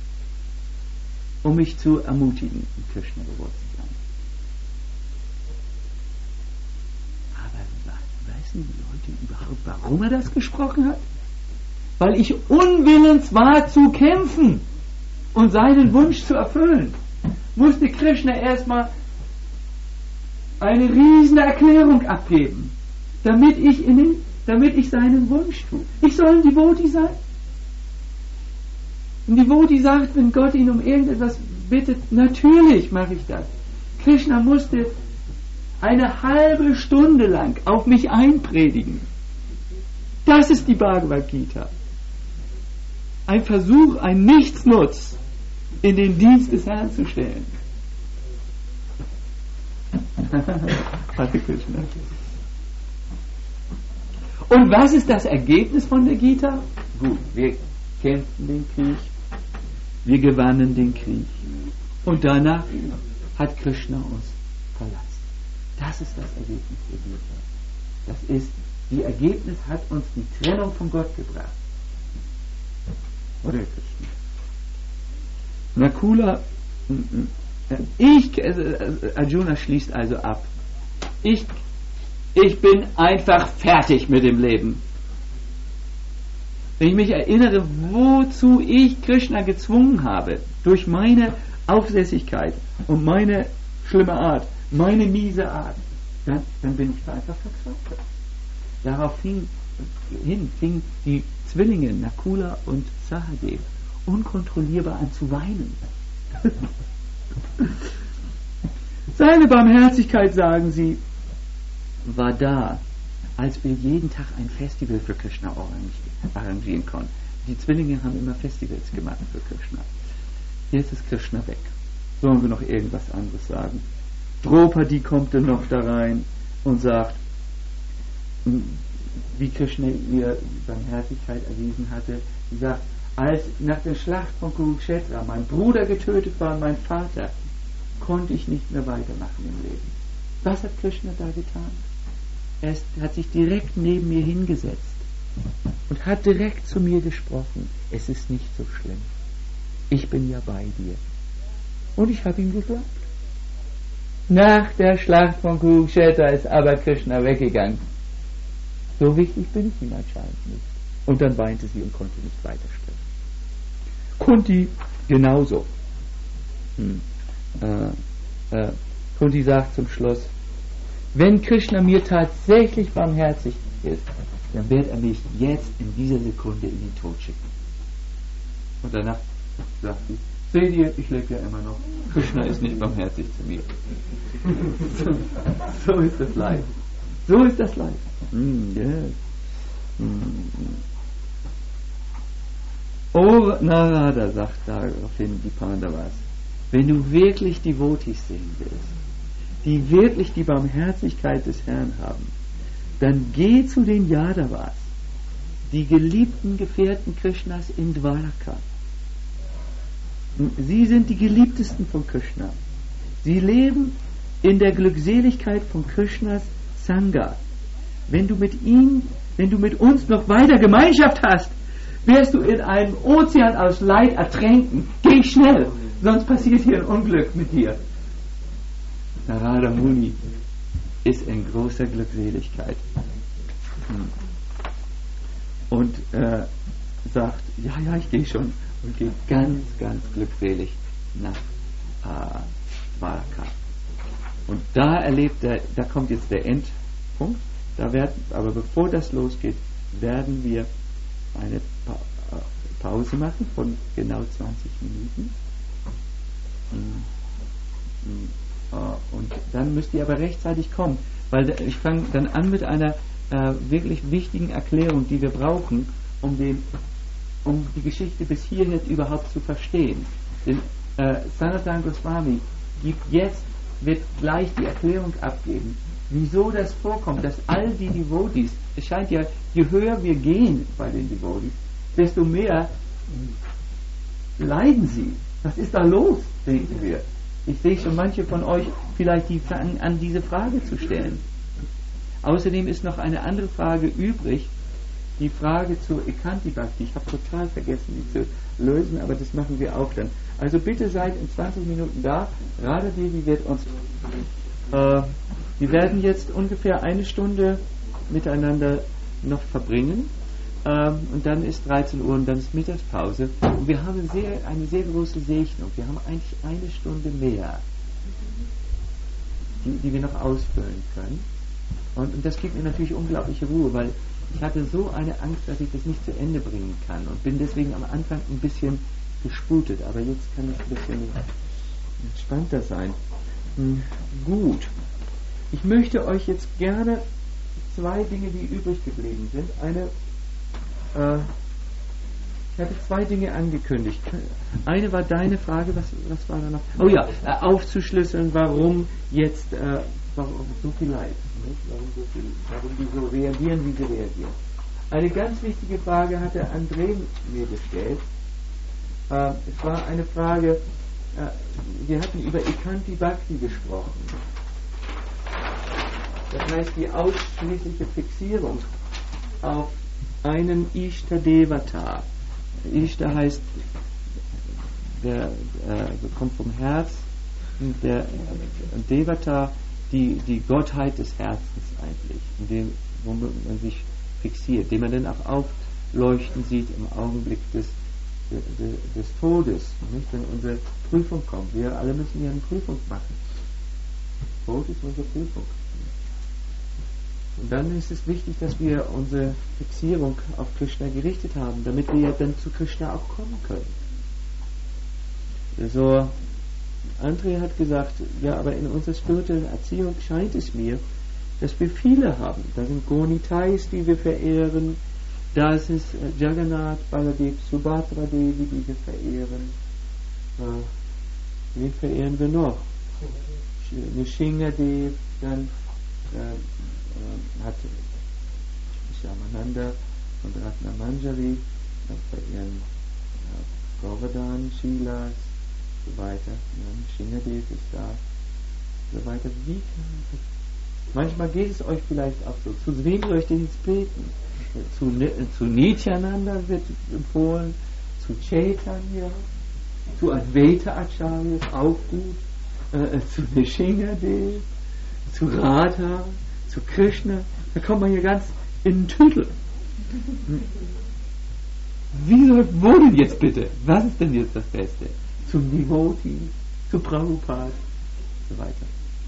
um mich zu ermutigen, in Krishna bewusst zu sein. Aber was Wissen die Leute überhaupt, warum er das gesprochen hat? Weil ich unwillens war zu kämpfen und seinen Wunsch zu erfüllen, musste Krishna erstmal eine riesige Erklärung abgeben, damit ich, in den, damit ich seinen Wunsch tue. Ich soll ein Devotee sein. Ein Devotee sagt, wenn Gott ihn um irgendetwas bittet, natürlich mache ich das. Krishna musste eine halbe Stunde lang auf mich einpredigen. Das ist die Bhagavad Gita. Ein Versuch, ein Nichtsnutz in den Dienst des Herrn zu stellen. Hare Krishna. Und was ist das Ergebnis von der Gita? Gut, wir kämpften den Krieg, wir gewannen den Krieg und danach hat Krishna uns verlassen. Das ist das Ergebnis der Gita. Das ist, die Ergebnis hat uns die Trennung von Gott gebracht. Oder Krishna? Nakula, ich, Arjuna schließt also ab. Ich, ich bin einfach fertig mit dem Leben. Wenn ich mich erinnere, wozu ich Krishna gezwungen habe, durch meine Aufsässigkeit und meine schlimme Art, meine miese Art, dann, dann bin ich einfach verzweifelt. Daraufhin hin fingen die Zwillinge Nakula und Sahadev unkontrollierbar an zu weinen. Seine Barmherzigkeit, sagen sie, war da, als wir jeden Tag ein Festival für Krishna arrangieren konnten. Die Zwillinge haben immer Festivals gemacht für Krishna. Jetzt ist Krishna weg. Sollen wir noch irgendwas anderes sagen? Draupadi kommt dann noch da rein und sagt, wie Krishna ihr Barmherzigkeit erwiesen hatte. Sie sagt, als nach der Schlacht von Kurukshetra mein Bruder getötet war und mein Vater, konnte ich nicht mehr weitermachen im Leben. Was hat Krishna da getan? Er ist, hat sich direkt neben mir hingesetzt und hat direkt zu mir gesprochen. Es ist nicht so schlimm. Ich bin ja bei dir. Und ich habe ihm geglaubt. Nach der Schlacht von Kurukshetra ist aber Krishna weggegangen. So wichtig bin ich ihm anscheinend nicht. Und dann weinte sie und konnte nicht weitersprechen. Kunti genauso. Hm. Äh, äh, Kunti sagt zum Schluss, wenn Krishna mir tatsächlich barmherzig ist, dann wird er mich jetzt in dieser Sekunde in den Tod schicken. Und danach sagt sie, seht ihr, ich lebe ja immer noch. Krishna ist nicht barmherzig zu mir. so, so ist das Leid. So ist das Leid. Mm, yes. mm. Oh Narada, sagt daraufhin die Pandavas, wenn du wirklich Devotees sehen willst, die wirklich die Barmherzigkeit des Herrn haben, dann geh zu den Yadavas, die geliebten Gefährten Krishnas in Dwaraka. Sie sind die geliebtesten von Krishna. Sie leben in der Glückseligkeit von Krishnas Sangha. Wenn du mit ihm, wenn du mit uns noch weiter Gemeinschaft hast, wirst du in einem Ozean aus Leid ertränken. Geh schnell, sonst passiert hier ein Unglück mit dir. Narada Muni ist in großer Glückseligkeit und äh, sagt, ja, ja, ich gehe schon, und geht ganz, ganz glückselig nach äh, Dwaraka. Und da erlebt er, da kommt jetzt der Endpunkt, da werden, aber bevor das losgeht, werden wir eine pa- äh, Pause machen von genau zwanzig Minuten. Und dann müsst ihr aber rechtzeitig kommen, weil ich fange dann an mit einer äh, wirklich wichtigen Erklärung, die wir brauchen, um, den, um die Geschichte bis hierhin überhaupt zu verstehen. Denn äh, Sanatana Goswami gibt jetzt, wird gleich die Erklärung abgeben, wieso das vorkommt, dass all die Devotees, es scheint ja, je höher wir gehen bei den Devotees, desto mehr leiden sie. Was ist da los, denken wir. Ich sehe schon manche von euch vielleicht die fangen an, diese Frage zu stellen. Außerdem ist noch eine andere Frage übrig, die Frage zur Ekanti Bhakti. Ich habe total vergessen, die zu lösen, aber das machen wir auch dann. Also bitte seid in zwanzig Minuten da. Radha Devi wird uns... Äh, wir werden jetzt ungefähr eine Stunde miteinander noch verbringen. Ähm, und dann ist dreizehn Uhr und dann ist Mittagspause. Und wir haben sehr, eine sehr große Segnung. Wir haben eigentlich eine Stunde mehr, die, die wir noch ausfüllen können. Und, und das gibt mir natürlich unglaubliche Ruhe, weil ich hatte so eine Angst, dass ich das nicht zu Ende bringen kann und bin deswegen am Anfang ein bisschen gesputet. Aber jetzt kann ich ein bisschen entspannter sein. Hm, gut. Ich möchte euch jetzt gerne zwei Dinge, die übrig geblieben sind. Eine, äh, ich hatte zwei Dinge angekündigt. Eine war deine Frage, was, was war da noch? Oh ja, äh, aufzuschlüsseln, warum jetzt, äh, warum so viel Leid, nicht? Warum so viel, warum die so reagieren, wie sie reagieren. Eine ganz wichtige Frage hatte André mir gestellt. Äh, es war eine Frage, äh, wir hatten über Ekanti Bhakti gesprochen. Das heißt, die ausschließliche Fixierung auf einen Ishta Devata. Ishta heißt, der äh, kommt vom Herz, der Devata, die, die Gottheit des Herzens eigentlich, in dem, wo man sich fixiert, den man dann auch aufleuchten sieht im Augenblick des, des, des Todes, nicht? Wenn unsere Prüfung kommt. Wir alle müssen ja eine Prüfung machen. Tod ist unsere Prüfung. Und dann ist es wichtig, dass wir unsere Fixierung auf Krishna gerichtet haben, damit wir ja dann zu Krishna auch kommen können. So, André hat gesagt, ja, aber in unserer spirituellen Erziehung scheint es mir, dass wir viele haben. Da sind Gonitais, die wir verehren, da ist es Jagannath, Baladev, Subhadra Devi, die wir verehren. Äh, wen verehren wir noch? Nishingadev, dann äh, hat Shamananda und Ratna Manjari, dann verehren äh, Govardhan, Shilas, so weiter. Ja, Shingadev ist da, so weiter. Wie kann das? Manchmal geht es euch vielleicht auch so. Zu wem soll ich denn jetzt beten? Zu, zu Nityananda wird empfohlen, zu Chaitanya, zu Advaita Acharya ist auch gut, äh, zu Nishingadev, zu Radha, zu Krishna. Da kommt man hier ganz in den Tüdel. Wie soll, wo denn jetzt bitte? Was ist denn jetzt das Beste? Zum Devotee, zu Prabhupada und so weiter.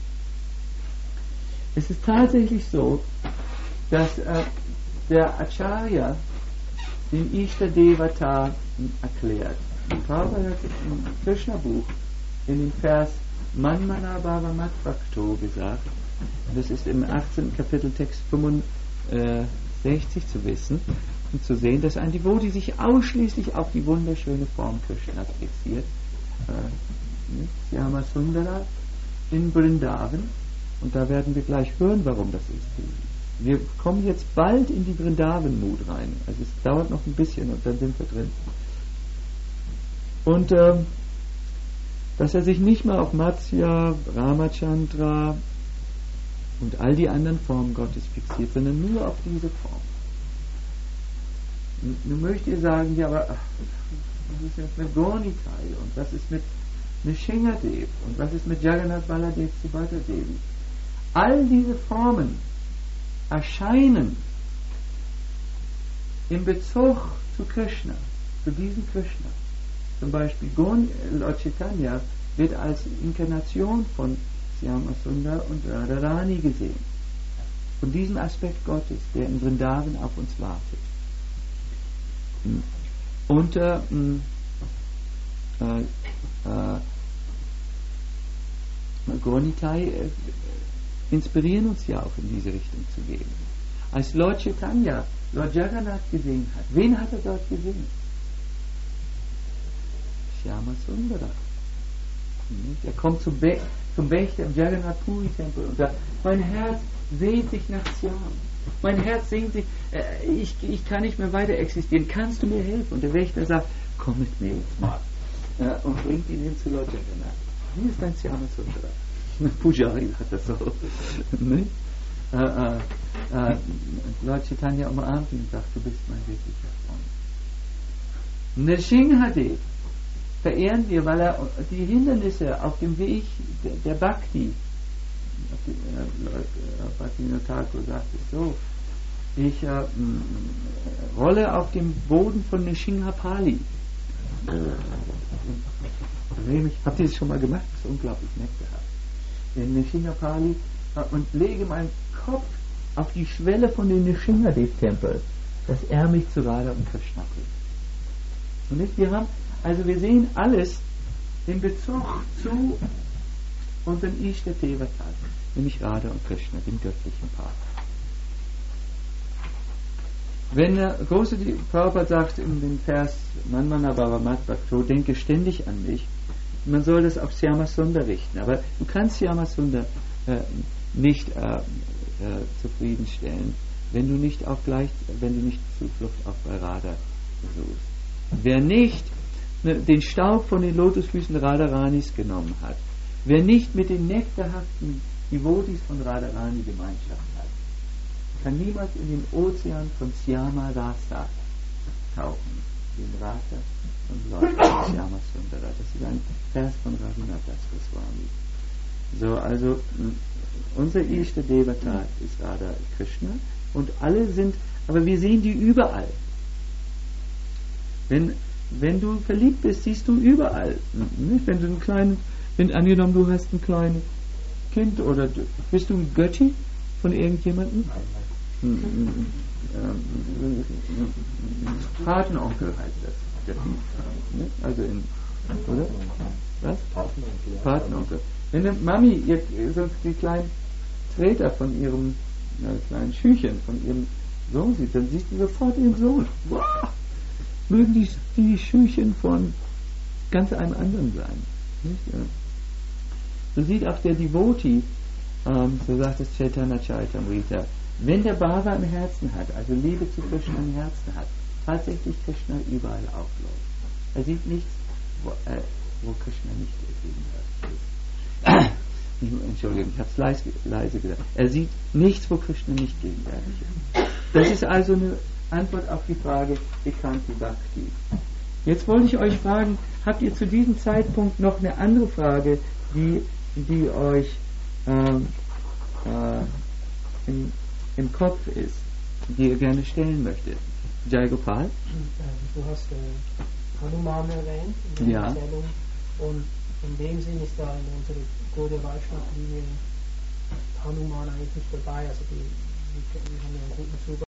Es ist tatsächlich so, dass äh, der Acharya den Ishta Devata erklärt. Prabhupada hat im Krishna-Buch in dem Vers Manmana Bhava Mat Bhakto gesagt, das ist im achtzehnten Kapitel Text fünfundsechzig zu wissen und zu sehen, dass ein Devotee sich ausschließlich auf die wunderschöne Form Krishnas fixiert. Äh, Syama Sundara in Vrindavan. Und da werden wir gleich hören, warum das ist. Wir kommen jetzt bald in die Vrindavan-Mood rein. Also es dauert noch ein bisschen und dann sind wir drin. Und äh, dass er sich nicht mehr auf Matsya, Ramachandra und all die anderen Formen Gottes fixiert, sondern nur auf diese Form. Und nun möchtet ihr sagen, ja, aber ach, was ist jetzt mit Gornikai und was ist mit Nishingadev und was ist mit Jagannath Baladev Subhadra Devi? All diese Formen erscheinen in Bezug zu Krishna, zu diesem Krishna. Zum Beispiel Lord Chaitanya wird als Inkarnation von Syama Sundar und Radharani gesehen. Von diesem Aspekt Gottes, der in Vrindavan auf uns wartet. Und äh, äh, äh, Gornitai äh, inspirieren uns ja auch in diese Richtung zu gehen. Als Lord Chaitanya Lord Jagannath gesehen hat, wen hat er dort gesehen? Syama Sundara. Er kommt zum, Be- zum Wächter im Jagannath Puri Tempel und sagt, mein Herz sehnt sich nach Syam. Mein Herz sehnt sich, äh, ich, ich kann nicht mehr weiter existieren. Kannst du mir helfen? Und der Wächter sagt, komm mit mir jetzt mal. Äh, und bringt ihn hin zu Lord Jagannath. Hier ist dein Syama Sundara. Pujari hat das so. Ne? Äh, äh, äh, Lord Chaitanya umarmt ihn und sagt, du bist mein wirklicher Freund. Nishingadev verehren wir, weil er die Hindernisse auf dem Weg der, der Bhakti, äh, Bhakti Thakur sagt es so, ich äh, rolle auf dem Boden von Nishinghapali. Habt ihr das schon mal gemacht? Das ist unglaublich neckehaft. In Nishinghapali äh, und lege meinen Kopf auf die Schwelle von dem Nishingadev-Tempel, dass er mich zu Radha und Krishna bringt. Und nicht? Wir haben, also wir sehen alles in Bezug zu unseren Ishta-Devata, nämlich Radha und Krishna, dem göttlichen Paar. Wenn der große Prabhupada sagt in dem Vers Manmana Bhavamat Bhakto, denke ständig an mich, man soll das auf Syamasundar richten, aber du kannst Syamasundar äh, nicht äh, äh, zufriedenstellen, wenn du nicht auch gleich, wenn du nicht Zuflucht auch bei Radha suchst. Wer nicht ne, den Staub von den Lotusfüßen Radharanis genommen hat, wer nicht mit den nektarhaften Devotis von Radharani Gemeinschaft hat, kann niemals in den Ozean von Syama Rasa tauchen, den Rasa und Leute Syama Sundara. Das ist ein Vers von Raghunath Das Goswami. So, also unser Ishta Devata ist Radha Krishna und alle sind, aber wir sehen die überall. Wenn, wenn du verliebt bist, siehst du überall. Nicht? Wenn du einen kleinen, wenn angenommen du hast ein kleines Kind oder du, bist du ein Götti von irgendjemandem? Patenonkel heißt das. Also in, oder? Was? Patenonkel. Wenn eine Mami ihr, sonst die kleinen Treter von ihrem ja, kleinen Schüchen, von ihrem Sohn sieht, dann siehst du sofort ihren Sohn. Wow! Mögen die, die Schüchen von ganz einem anderen sein. Nicht? Ja. So sieht auch der Devotee, ähm, so sagt es Chaitanya Charitamrita, wenn der Bhava im Herzen hat, also Liebe zu Krishna im Herzen hat, tatsächlich Krishna überall aufläuft. Er sieht nichts, wo, äh, wo Krishna nicht gegenwärtig ist. Entschuldigung, ich habe es leise, leise gesagt. Er sieht nichts, wo Krishna nicht gegenwärtig ist. Das ist also eine Antwort auf die Frage Ekhanti Bhakti. Jetzt wollte ich euch fragen, habt ihr zu diesem Zeitpunkt noch eine andere Frage, die, die euch ähm, äh, im, im Kopf ist, die ihr gerne stellen möchtet? Jai Gopal? Du hast äh, Hanuman erwähnt in der ja. Erzählung und in dem Sinn ist da in unserer Gaudiya Vaishnava-Linie Hanuman eigentlich nicht dabei, also die, die, die haben ja einen guten Zugang